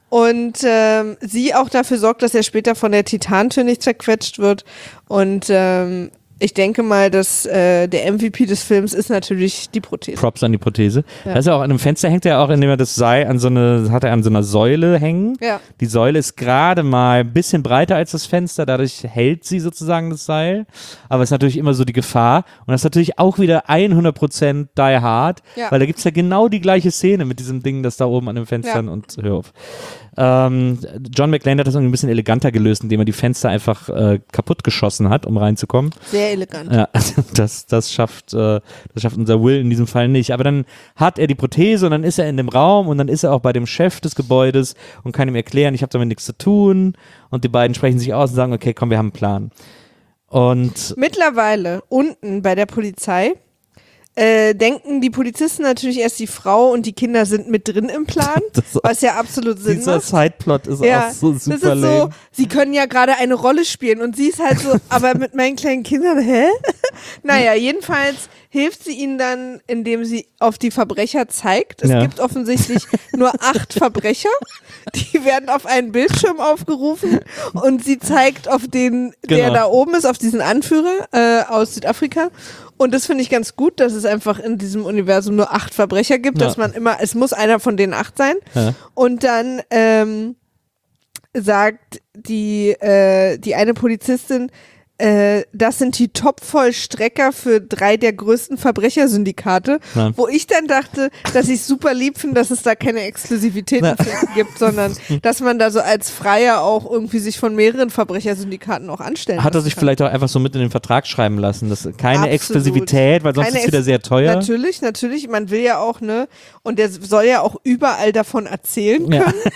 Und ähm, sie auch dafür sorgt, dass er später von der Titantür nicht zerquetscht wird. Und ähm, ich denke mal, dass äh, der M V P des Films ist natürlich die Prothese. Props an die Prothese. Ja. Da ist er auch an einem Fenster, hängt er auch, indem er das Seil an so eine, hat er an so einer Säule hängen. Ja. Die Säule ist gerade mal ein bisschen breiter als das Fenster, dadurch hält sie sozusagen das Seil. Aber es ist natürlich immer so die Gefahr. Und das ist natürlich auch wieder hundert Prozent Die Hard, Ja. weil da gibt es ja genau die gleiche Szene mit diesem Ding, das da oben an den Fenstern Ja. und hör auf. Ähm, John McClane hat das irgendwie ein bisschen eleganter gelöst, indem er die Fenster einfach äh, kaputt geschossen hat, um reinzukommen. Sehr elegant. Ja, das, das schafft, äh, das schafft unser Will in diesem Fall nicht. Aber dann hat er die Prothese und dann ist er in dem Raum und dann ist er auch bei dem Chef des Gebäudes und kann ihm erklären, ich habe damit nichts zu tun. Und die beiden sprechen sich aus und sagen, okay, komm, wir haben einen Plan. Und Mittlerweile unten bei der Polizei äh, denken die Polizisten natürlich erst, die Frau und die Kinder sind mit drin im Plan, Das- was ja absolut Sinn dieser macht. Sideplot ist Ja, auch so das super ist so, lame. sie können ja gerade eine Rolle spielen und sie ist halt so, aber mit meinen kleinen Kindern, hä? Naja, jedenfalls hilft sie ihnen dann, indem sie auf die Verbrecher zeigt. Es Ja. gibt offensichtlich nur acht Verbrecher, die werden auf einen Bildschirm aufgerufen und sie zeigt auf den, der Genau. da oben ist, auf diesen Anführer äh, aus Südafrika. Und das finde ich ganz gut, dass es einfach in diesem Universum nur acht Verbrecher gibt, Ja. dass man immer, es muss einer von den acht sein. Ja. Und dann ähm, sagt die, äh, die eine Polizistin, äh, das sind die Top-Vollstrecker für drei der größten Verbrechersyndikate, Ja. wo ich dann dachte, dass ich super lieb finde, dass es da keine Exklusivitäten Ja. für gibt, sondern dass man da so als Freier auch irgendwie sich von mehreren Verbrechersyndikaten auch anstellen Hat er lassen sich kann. vielleicht auch einfach so mit in den Vertrag schreiben lassen, dass keine Absolut. Exklusivität, weil sonst Keine ist es wieder Ex- sehr teuer. Natürlich, natürlich, man will ja auch, ne, und der soll ja auch überall davon erzählen Ja. können.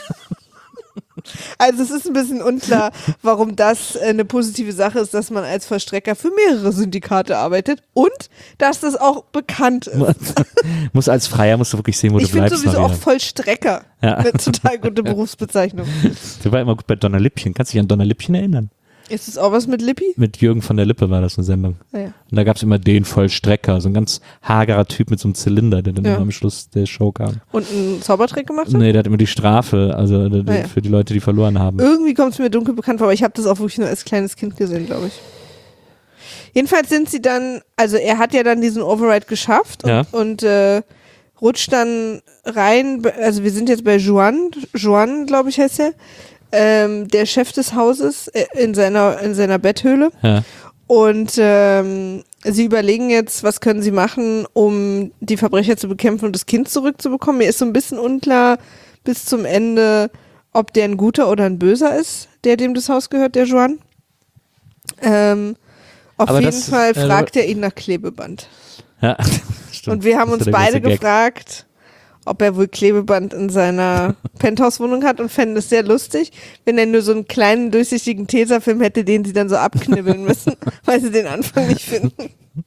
Also es ist ein bisschen unklar, warum das äh, eine positive Sache ist, dass man als Vollstrecker für mehrere Syndikate arbeitet und dass das auch bekannt ist. Muss als Freier, musst du wirklich sehen, wo Ich du finde bleibst. sowieso auch Maria. Vollstrecker Ja. eine total gute Berufsbezeichnung. Der war immer gut bei Donner Lippchen. Kannst du dich an Donner Lippchen erinnern? Ist es auch was mit Lippi? Mit Jürgen von der Lippe war das eine Sendung. Ja, ja. Und da gab es immer den Vollstrecker, so ein ganz hagerer Typ mit so einem Zylinder, der dann Ja. immer am Schluss der Show kam. Und einen Zaubertrick gemacht hat? Nee, der hat immer die Strafe, also die, Ah, ja. für die Leute, die verloren haben. Irgendwie kommt es mir dunkel bekannt vor, aber ich habe das auch wirklich nur als kleines Kind gesehen, glaube ich. Jedenfalls sind sie dann, also er hat ja dann diesen Override geschafft und, Ja. und äh, rutscht dann rein, also wir sind jetzt bei Juan, Juan, glaube ich, heißt er, ähm, der Chef des Hauses äh, in seiner, in seiner Betthöhle. Ja. Und ähm, sie überlegen jetzt, was können sie machen, um die Verbrecher zu bekämpfen und das Kind zurückzubekommen. Mir ist so ein bisschen unklar bis zum Ende, ob der ein guter oder ein böser ist, der dem das Haus gehört, der Juan. Ähm, auf Aber jeden das- Fall äh, fragt er ihn nach Klebeband. Ja. Stimmt. Und wir haben Das uns ist der beide große Gag. gefragt, ob er wohl Klebeband in seiner Penthouse-Wohnung hat und fänden es sehr lustig, wenn er nur so einen kleinen, durchsichtigen Tesafilm hätte, den sie dann so abknibbeln müssen, weil sie den Anfang nicht finden.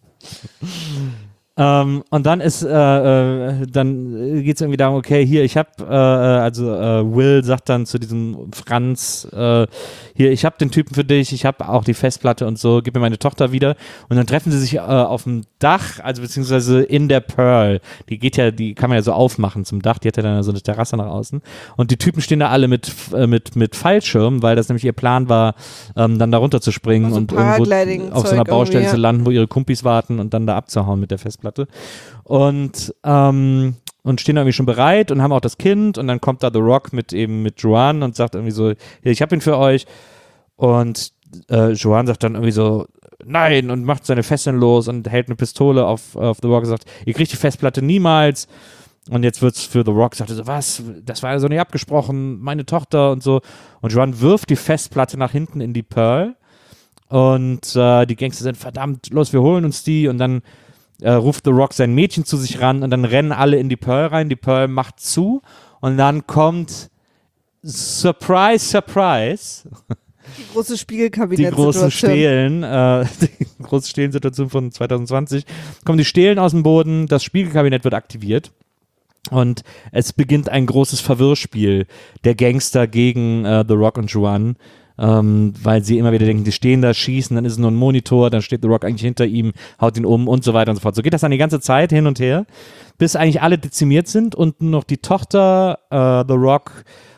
Ähm, und dann ist, äh, äh, dann geht es irgendwie darum, okay, hier, ich habe, äh, also äh, Will sagt dann zu diesem Franz, äh, hier, ich habe den Typen für dich, ich habe auch die Festplatte und so, gib mir meine Tochter wieder. Und dann treffen sie sich äh, auf dem Dach, also beziehungsweise in der Pearl. Die geht ja, die kann man ja so aufmachen zum Dach, die hat ja dann so eine Terrasse nach außen. Und die Typen stehen da alle mit, äh, mit, mit Fallschirmen, weil das nämlich ihr Plan war, ähm, dann da runterzuspringen Also und irgendwo Paragliding-Zeug auf so einer Baustelle irgendwie, ja. zu landen, wo ihre Kumpis warten und dann da abzuhauen mit der Festplatte. Und, ähm, und stehen irgendwie schon bereit und haben auch das Kind und dann kommt da The Rock mit eben mit Joan und sagt irgendwie so, hier, ich habe ihn für euch und äh, Joan sagt dann irgendwie so, nein und macht seine Fesseln los und hält eine Pistole auf, auf The Rock und sagt, ihr kriegt die Festplatte niemals und jetzt wird's für The Rock, sagt er so, was, das war ja so nicht abgesprochen, meine Tochter und so und Joan wirft die Festplatte nach hinten in die Pearl und äh, die Gangster sind verdammt, los, wir holen uns die und dann Äh, ruft The Rock sein Mädchen zu sich ran und dann rennen alle in die Pearl rein, die Pearl macht zu und dann kommt Surprise, Surprise, Die große die Spiegelkabinettsituation. großen Stelen, äh, die große Stehlensituation von zwanzig zwanzig, kommen die Stelen aus dem Boden, das Spiegelkabinett wird aktiviert und es beginnt ein großes Verwirrspiel der Gangster gegen äh, The Rock und Juan. Ähm, weil sie immer wieder denken, die stehen da, schießen, dann ist es nur ein Monitor, dann steht The Rock eigentlich hinter ihm, haut ihn um und so weiter und so fort. So geht das dann die ganze Zeit hin und her, bis eigentlich alle dezimiert sind und nur noch die Tochter, äh, The Rock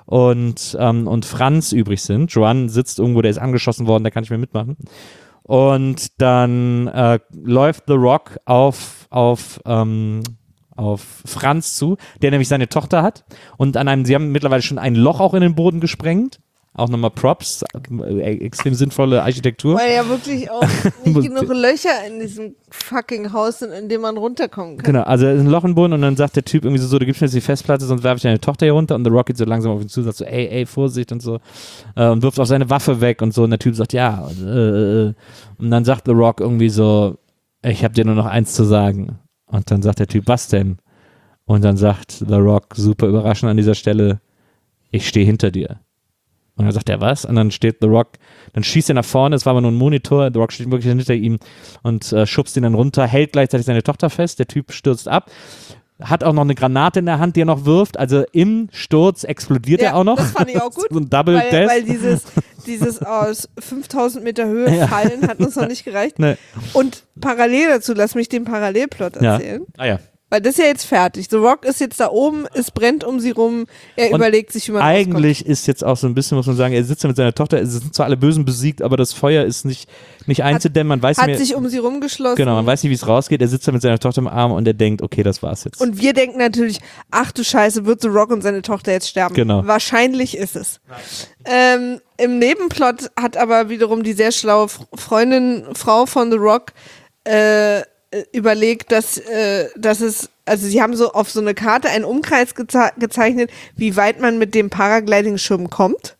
und, ähm, und Franz übrig sind. Joanne sitzt irgendwo, der ist angeschossen worden, der kann nicht mehr mitmachen. Und dann äh, läuft The Rock auf, auf, ähm, auf Franz zu, der nämlich seine Tochter hat. Und an einem, sie haben mittlerweile schon ein Loch auch in den Boden gesprengt. Auch nochmal Props, äh, extrem sinnvolle Architektur. Weil ja wirklich auch nicht genug Löcher in diesem fucking Haus sind, in dem man runterkommen kann. Genau, also es ist ein Loch im Boden und dann sagt der Typ irgendwie so, so du gibst mir jetzt die Festplatte, sonst werfe ich deine Tochter hier runter und The Rock geht so langsam auf ihn zu, sagt so, ey, ey, Vorsicht und so äh, und wirft auch seine Waffe weg und so und der Typ sagt, ja, äh, äh. und dann sagt The Rock irgendwie so, ich habe dir nur noch eins zu sagen und dann sagt der Typ, was denn? Und dann sagt The Rock, super überraschend an dieser Stelle, ich stehe hinter dir. Und dann sagt er, was? Und dann steht The Rock, dann schießt er nach vorne, es war aber nur ein Monitor, The Rock steht wirklich hinter ihm und äh, schubst ihn dann runter, hält gleichzeitig seine Tochter fest, der Typ stürzt ab, hat auch noch eine Granate in der Hand, die er noch wirft, also im Sturz explodiert ja, er auch noch. Das fand ich auch gut, so ein Double weil, Death. weil dieses, dieses aus fünftausend Meter Höhe Ja. fallen hat uns noch nicht gereicht. Nee. Und parallel dazu, lass mich den Parallelplot Ja. erzählen. Ah ja. Weil das ist ja jetzt fertig. The Rock ist jetzt da oben, es brennt um sie rum, er Und überlegt sich, wie man Eigentlich rauskommt. ist jetzt auch so ein bisschen, muss man sagen, er sitzt da mit seiner Tochter, es sind zwar alle Bösen besiegt, aber das Feuer ist nicht, nicht einzudämmen, man weiß Hat nicht mehr, sich um sie rumgeschlossen. genau, man weiß nicht, wie es rausgeht, er sitzt da mit seiner Tochter im Arm und er denkt, okay, das war's jetzt. Und wir denken natürlich, ach du Scheiße, wird The Rock und seine Tochter jetzt sterben. Genau. Wahrscheinlich ist es. Ähm, Im Nebenplot hat aber wiederum die sehr schlaue Freundin, Frau von The Rock, äh, überlegt, dass, äh, dass es, also sie haben so auf so eine Karte einen Umkreis geze gezeichnet, wie weit man mit dem Paragliding-Schirm kommt.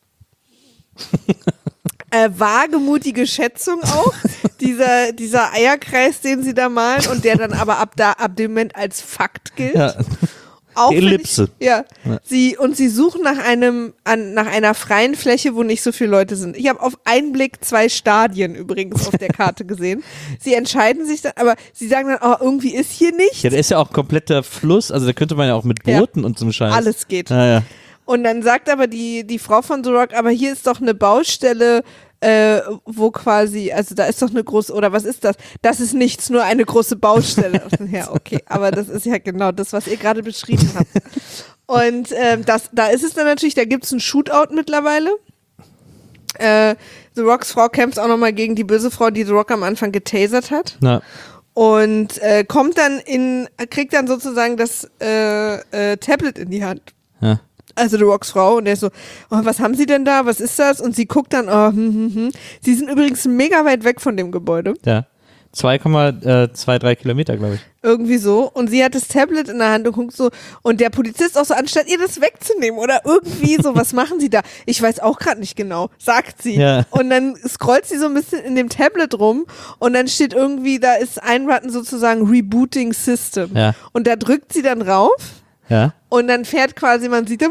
äh, wagemutige Schätzung auch, dieser, dieser Eierkreis, den sie da malen und der dann aber ab da, ab dem Moment als Fakt gilt. Ja. Auch Die Ellipse. Ich, ja. Ja. Sie, und sie suchen nach einem, an, nach einer freien Fläche, wo nicht so viele Leute sind. Ich habe auf einen Blick zwei Stadien übrigens auf der Karte gesehen. Sie entscheiden sich dann, aber sie sagen dann, oh, irgendwie ist hier nichts. Ja, da ist ja auch kompletter Fluss, also da könnte man ja auch mit Booten Ja. und so einem Scheiß. Alles geht. Ja, ja. Und dann sagt aber die, die Frau von The Rock, aber hier ist doch eine Baustelle, äh, wo quasi, also da ist doch eine große, oder was ist das? Das ist nichts, nur eine große Baustelle. Ja, okay, aber das ist ja genau das, was ihr gerade beschrieben habt. Und ähm, das, da ist es dann natürlich, da gibt es einen Shootout mittlerweile. Äh, The Rocks Frau kämpft auch nochmal gegen die böse Frau, die The Rock am Anfang getasert hat. Na, Und äh, kommt dann in, kriegt dann sozusagen das äh, äh, Tablet in die Hand. ja. Also The Rocks Frau, und der ist so, oh, was haben Sie denn da, was ist das? Und sie guckt dann, oh, hm, hm, hm. Sie sind übrigens mega weit weg von dem Gebäude, Ja. zwei Komma zwei drei Kilometer, glaube ich. irgendwie so. Und sie hat das Tablet in der Hand und guckt so, und der Polizist auch so, anstatt ihr das wegzunehmen oder irgendwie so, was machen Sie da? Ich weiß auch gerade nicht genau, sagt sie. Ja. Und dann scrollt sie so ein bisschen in dem Tablet rum und dann steht irgendwie, da ist ein Button sozusagen Rebooting System. Ja. Und da drückt sie dann rauf. Ja. Und dann fährt quasi, man sieht dann,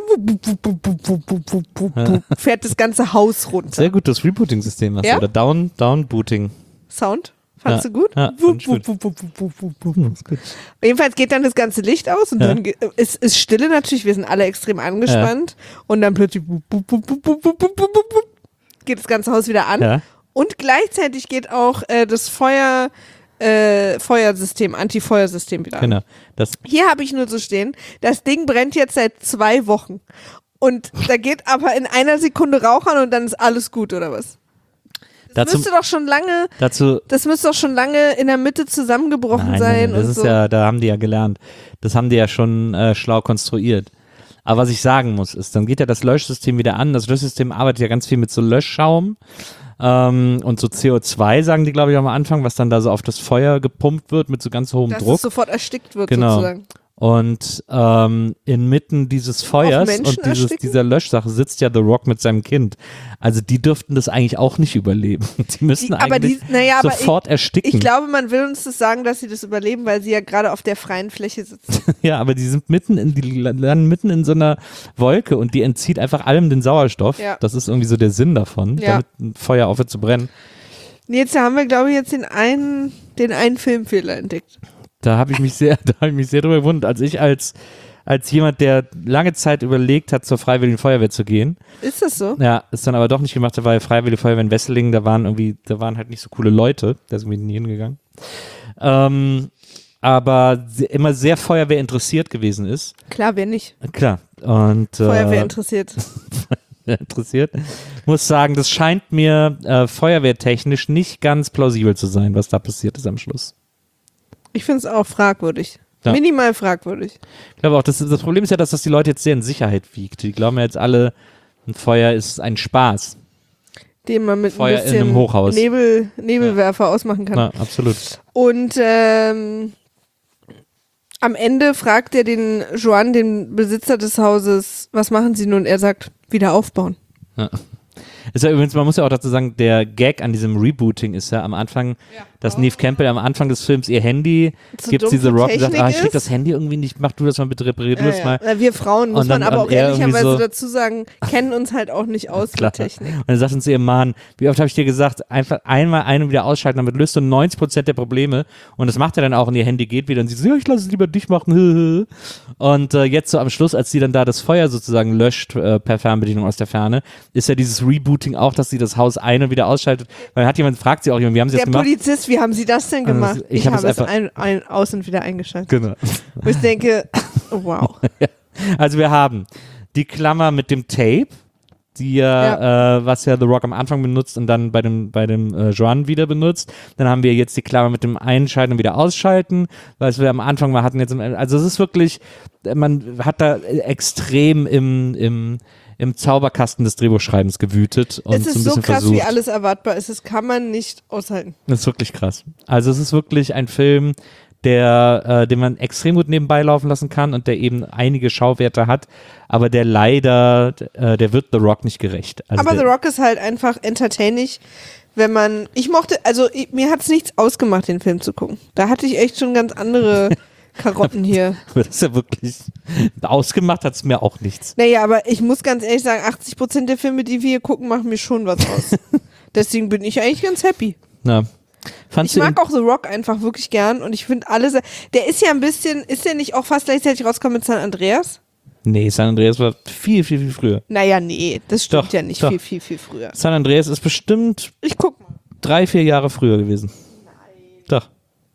fährt das ganze Haus runter. Sehr gut, das Rebooting-System hast Ja? du. Oder Down, Down-Booting. Sound? Fandst Ja. du gut? Ja, fand ich gut. Hm, ist gut. Jedenfalls geht dann das ganze Licht aus und Ja. dann ge- ist, ist Stille natürlich, wir sind alle extrem angespannt und dann plötzlich geht das ganze Haus wieder an Ja. und gleichzeitig geht auch äh, das Feuer, äh, Feuersystem, Anti-Feuersystem wieder an. Genau. Das, Hier habe ich nur so stehen, das Ding brennt jetzt seit zwei Wochen. Und da geht aber in einer Sekunde Rauch an und dann ist alles gut, oder was? Das dazu, müsste doch schon lange, dazu das müsste doch schon lange in der Mitte zusammengebrochen Nein, sein nein, nein, das und ist so. ja, da haben die ja gelernt. Das haben die ja schon äh, schlau konstruiert. Aber was ich sagen muss, ist, dann geht ja das Löschsystem wieder an. Das Löschsystem arbeitet ja ganz viel mit so Löschschaum ähm, und so C O zwei, sagen die, glaube ich, am Anfang, was dann da so auf das Feuer gepumpt wird mit so ganz hohem Dass Druck. es sofort erstickt wird Genau. sozusagen. Und ähm, inmitten dieses Feuers Menschen und dieses, ersticken? dieser Löschsache sitzt ja The Rock mit seinem Kind. Also die dürften das eigentlich auch nicht überleben. Die müssten Die, aber eigentlich die, naja, aber sofort ich, ersticken. ich glaube, man will uns das sagen, dass sie das überleben, weil sie ja gerade auf der freien Fläche sitzen. Ja, aber die sind mitten in, die landen mitten in so einer Wolke und die entzieht einfach allem den Sauerstoff. Ja. Das ist irgendwie so der Sinn davon, Ja. damit ein Feuer aufhört zu brennen. Jetzt haben wir, glaube ich, jetzt den einen, den einen Filmfehler entdeckt. Da habe ich mich sehr, da habe ich mich sehr drüber gewundert, als ich als als jemand, der lange Zeit überlegt hat, zur Freiwilligen Feuerwehr zu gehen. Ist das so? Ja, ist dann aber doch nicht gemacht, da war ja Freiwillige Feuerwehr in Wesseling, da waren irgendwie, da waren halt nicht so coole Leute, da sind wir nie hingegangen. Ähm, aber se- immer sehr Feuerwehr interessiert gewesen ist. Klar, wer nicht? Klar. Und, äh, Feuerwehr interessiert. interessiert. Muss sagen, das scheint mir äh, feuerwehrtechnisch nicht ganz plausibel zu sein, was da passiert ist am Schluss. Ich finde es auch fragwürdig. Ja. Minimal fragwürdig. Ich glaube auch, das, das Problem ist ja, dass das die Leute jetzt sehr in Sicherheit wiegt. Die glauben ja jetzt alle, ein Feuer ist ein Spaß. Den man mit Feuer ein in bisschen einem Hochhaus. Nebel, Nebelwerfer ausmachen kann. Ja, absolut. Und ähm, am Ende fragt er den Joan, den Besitzer des Hauses, was machen Sie nun? Er sagt, wieder aufbauen. Ja. Ist ja übrigens, man muss ja auch dazu sagen, der Gag an diesem Rebooting ist ja am Anfang, Ja. dass Neve Campbell am Anfang des Films ihr Handy So gibt, dumm diese die Rock und sagt, Technik ah, ich krieg ist. das Handy irgendwie nicht, mach du das mal bitte, reparier du Ja, das ja. mal. Na, wir Frauen, muss Und dann- man aber und auch er irgendwie ehrlicherweise so- dazu sagen, kennen uns halt auch nicht aus Klar. mit Technik. Und dann sagt uns ihr Mann, wie oft habe ich dir gesagt, einfach einmal ein- und wieder ausschalten, damit löst du neunzig Prozent der Probleme. Und das macht er dann auch und ihr Handy geht wieder und sie so, ja, ich lasse es lieber dich machen. Und äh, jetzt so am Schluss, als sie dann da das Feuer sozusagen löscht äh, per Fernbedienung aus der Ferne, ist ja dieses Rebooting auch, dass sie das Haus ein- und wieder ausschaltet. Weil dann hat jemand, fragt sie auch jemand, wie haben sie Der das gemacht? Polizist, wie haben Sie das denn Also, gemacht? ich ich hab es habe es einfach- ein, ein, aus und wieder eingeschaltet. Genau. Wo ich denke, oh, wow. Also wir haben die Klammer mit dem Tape, die ja, Äh, was ja The Rock am Anfang benutzt und dann bei dem, bei dem äh, Joan wieder benutzt. Dann haben wir jetzt die Klammer mit dem Einschalten und wieder Ausschalten, was wir am Anfang mal hatten. Jetzt im, also es ist wirklich, man hat da extrem im, im, im Zauberkasten des Drehbuchschreibens gewütet und Es so ein ist so bisschen krass, versucht. wie alles erwartbar ist. Das kann man nicht aushalten. Das ist wirklich krass. Also es ist wirklich ein Film, der, äh, den man extrem gut nebenbei laufen lassen kann und der eben einige Schauwerte hat, aber der leider, äh, der wird The Rock nicht gerecht. Also Aber der, The Rock ist halt einfach entertaining, wenn man, ich mochte, also ich, mir hat es nichts ausgemacht, den Film zu gucken. Da hatte ich echt schon ganz andere Karotten hier. das ist ja wirklich, ausgemacht hat es mir auch nichts. Naja, aber ich muss ganz ehrlich sagen, achtzig Prozent der Filme, die wir hier gucken, machen mir schon was aus. Deswegen bin ich eigentlich ganz happy. Na, fandst Ich du mag auch The Rock einfach wirklich gern und ich finde alle, se- der ist ja ein bisschen, ist der nicht auch fast gleichzeitig rausgekommen mit San Andreas? ihn, nee, San Andreas war viel, viel, viel früher. Naja, nee, das stimmt Doch, ja nicht doch. viel, viel, viel früher. San Andreas ist bestimmt Ich guck mal. drei, vier Jahre früher gewesen. Nein. Doch.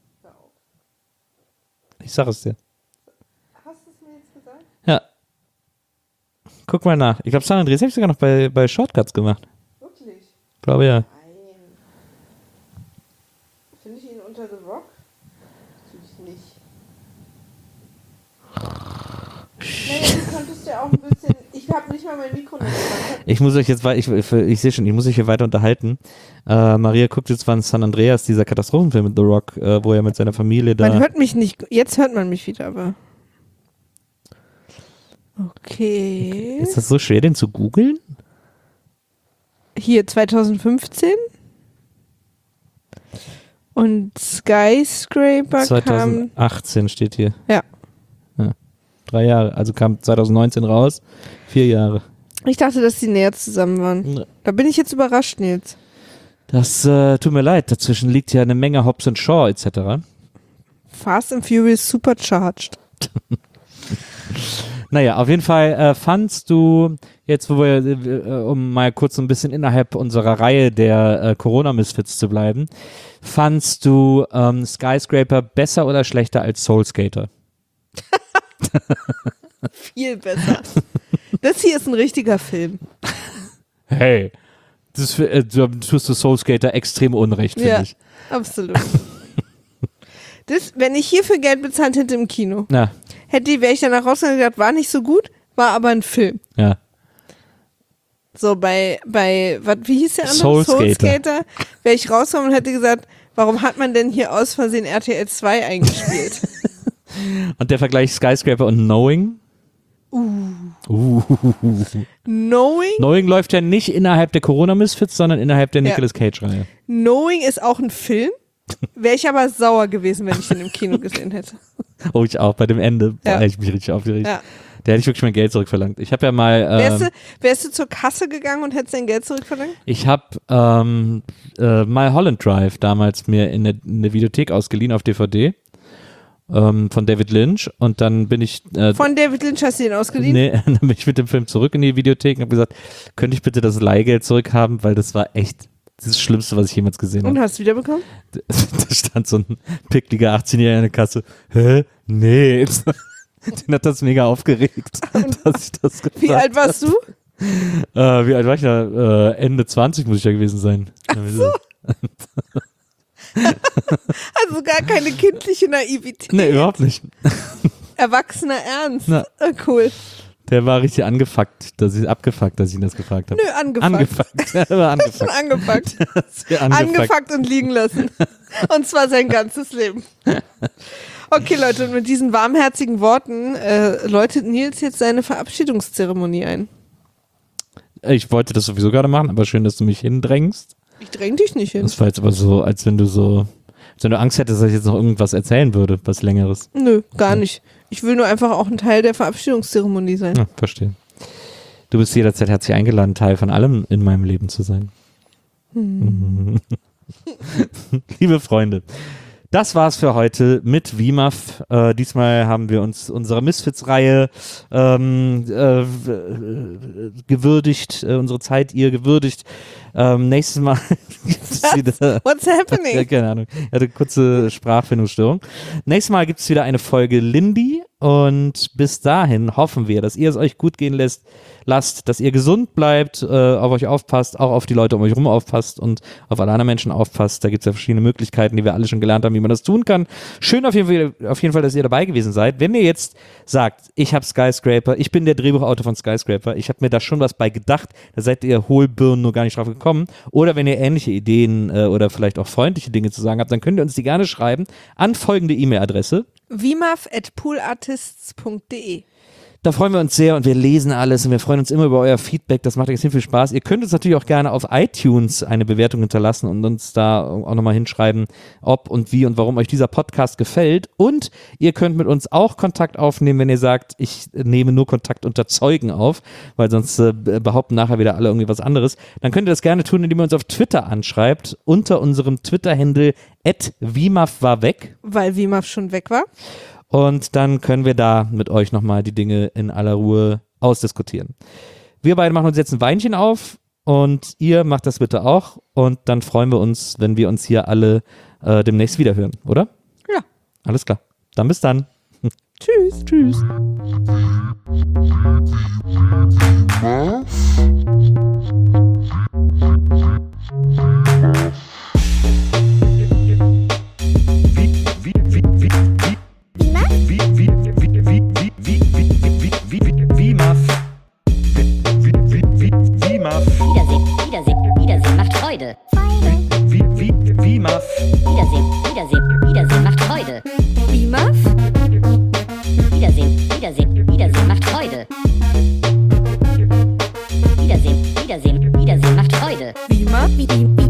Ich sag es dir. Hast du es mir jetzt gesagt? Ja. Guck mal nach. Ich glaube, San Andreas habe ich sogar noch bei, bei Shortcuts gemacht. Wirklich? Ich glaube ja. Nein. Finde ich ihn unter The Rock? Natürlich nicht. Naja, du konntest ja auch ein bisschen. Ich habe nicht mal mein Mikro noch gemacht. Ich muss euch jetzt, wei- ich, ich, ich sehe schon, ich muss euch hier weiter unterhalten. Äh, Maria guckt jetzt von San Andreas, dieser Katastrophenfilm mit The Rock, äh, wo er mit seiner Familie da. Man hört mich nicht. Jetzt hört man mich wieder, aber. Okay. Ist das so schwer, den zu googeln? Hier zwanzig fünfzehn. Und Skyscraper kam. zwanzig achtzehn steht hier. Ja. ja. Drei Jahre, also kam zwanzig neunzehn raus. Vier Jahre. Ich dachte, dass die näher zusammen waren. Da bin ich jetzt überrascht, Nils. Das äh, tut mir leid, dazwischen liegt ja eine Menge Hobbs and Shaw et cetera. Fast and Furious Supercharged. Naja, auf jeden Fall äh, fandst du, jetzt wo wir, äh, um mal kurz so ein bisschen innerhalb unserer Reihe der äh, Corona-Misfits zu bleiben, fandst du ähm, Skyscraper besser oder schlechter als Soul Skater? Viel besser. Das hier ist ein richtiger Film. Hey, das ist für, äh, du tust du Soul Skater extrem unrecht, finde Ja, ich. absolut. Das, wenn ich hierfür Geld bezahlt hätte im Kino, Na, hätte, wäre ich danach rausgegangen und gesagt, war nicht so gut, war aber ein Film. ja. So bei, bei, wat, wie hieß der andere? Soul Soul Skater. Skater. Wäre ich rausgekommen und hätte gesagt, warum hat man denn hier aus Versehen R T L zwei eingespielt? Und der Vergleich Skyscraper und Knowing? uh. Uh. Knowing? Knowing läuft ja nicht innerhalb der Corona-Misfits, sondern innerhalb der Ja. Nicolas Cage-Reihe. Knowing ist auch ein Film. Wäre ich aber sauer gewesen, wenn ich den im Kino gesehen hätte. Oh, ich auch, bei dem Ende. Boah, Ja. hätte ich mich richtig aufgeregt. Ja. Da hätte ich wirklich mein Geld zurückverlangt. Ich habe ja mal, Wärst, ähm, du, wärst du zur Kasse gegangen und hättest dein Geld zurückverlangt? ich habe ähm, äh, Mulholland Drive damals mir in der, in der Videothek ausgeliehen auf D V D ähm, von David Lynch und dann bin ich äh, Von David Lynch hast du den ausgeliehen? nee, dann bin ich mit dem Film zurück in die Videothek und habe gesagt, könnte ich bitte das Leihgeld zurückhaben, weil das war echt das Schlimmste, was ich jemals gesehen habe. Und hast du wiederbekommen? Da stand so ein pickliger achtzehnjähriger in der Kasse. Hä? Nee. Den hat das mega aufgeregt, dass ich das gefragt habe. Wie alt warst du? Äh, wie alt war ich da? Äh, Ende zwanzig muss ich ja gewesen sein. Ach so. Also gar keine kindliche Naivität. Nee, überhaupt nicht. Erwachsener Ernst. Na. Ah, cool. Der war richtig angefuckt, dass ich abgefuckt, dass ich ihn das gefragt habe. Nö, angefuckt. Angefuckt. Der war angefuckt. Angefuckt. Sehr angefuckt. Angefuckt und liegen lassen. Und zwar sein ganzes Leben. Okay, Leute, und mit diesen warmherzigen Worten äh, läutet Nils jetzt seine Verabschiedungszeremonie ein. Ich wollte das sowieso gerade machen, aber schön, dass du mich hindrängst. Ich dräng dich nicht hin. Das war jetzt aber so, als wenn du so, als wenn du Angst hättest, dass ich jetzt noch irgendwas erzählen würde, was Längeres. Nö, gar nicht. Ich will nur einfach auch ein Teil der Verabschiedungszeremonie sein. Ja, verstehe. Du bist jederzeit herzlich eingeladen, Teil von allem in meinem Leben zu sein. Hm. Liebe Freunde, das war's für heute mit W M A F. Äh, diesmal haben wir uns unserer Misfits-Reihe ähm, äh, gewürdigt, äh, unsere Zeit ihr gewürdigt. Ähm, nächstes Mal gibt es wieder. What's happening? Ja, keine Ahnung. Ich hatte eine kurze Sprachfindungsstörung. Nächstes Mal gibt es wieder eine Folge Lindy und bis dahin hoffen wir, dass ihr es euch gut gehen lässt, lasst, dass ihr gesund bleibt, äh, auf euch aufpasst, auch auf die Leute um euch rum aufpasst und auf alle anderen Menschen aufpasst. Da gibt es ja verschiedene Möglichkeiten, die wir alle schon gelernt haben, wie man das tun kann. Schön auf jeden Fall, auf jeden Fall, dass ihr dabei gewesen seid. Wenn ihr jetzt sagt, ich habe Skyscraper, ich bin der Drehbuchautor von Skyscraper, ich habe mir da schon was bei gedacht, da seid ihr Hohlbirnen nur gar nicht drauf gekommen. Oder wenn ihr ähnliche Ideen äh, oder vielleicht auch freundliche Dinge zu sagen habt, dann könnt ihr uns die gerne schreiben an folgende E-Mail-Adresse: wimaf at poolartists punkt de. Da freuen wir uns sehr und wir lesen alles und wir freuen uns immer über euer Feedback. Das macht extrem viel Spaß. Ihr könnt uns natürlich auch gerne auf iTunes eine Bewertung hinterlassen und uns da auch nochmal hinschreiben, ob und wie und warum euch dieser Podcast gefällt. Und ihr könnt mit uns auch Kontakt aufnehmen, wenn ihr sagt, ich nehme nur Kontakt unter Zeugen auf, weil sonst äh, behaupten nachher wieder alle irgendwie was anderes. Dann könnt ihr das gerne tun, indem ihr uns auf Twitter anschreibt, unter unserem Twitter-Handle at wimaf war weg. Weil Wimaf schon weg war. Und dann können wir da mit euch nochmal die Dinge in aller Ruhe ausdiskutieren. Wir beide machen uns jetzt ein Weinchen auf und ihr macht das bitte auch. Und dann freuen wir uns, wenn wir uns hier alle äh, demnächst wiederhören, oder? Ja. Alles klar. Dann bis dann. Tschüss. Tschüss. Wiedersehen, Wiedersehen macht Freude. Wimaf?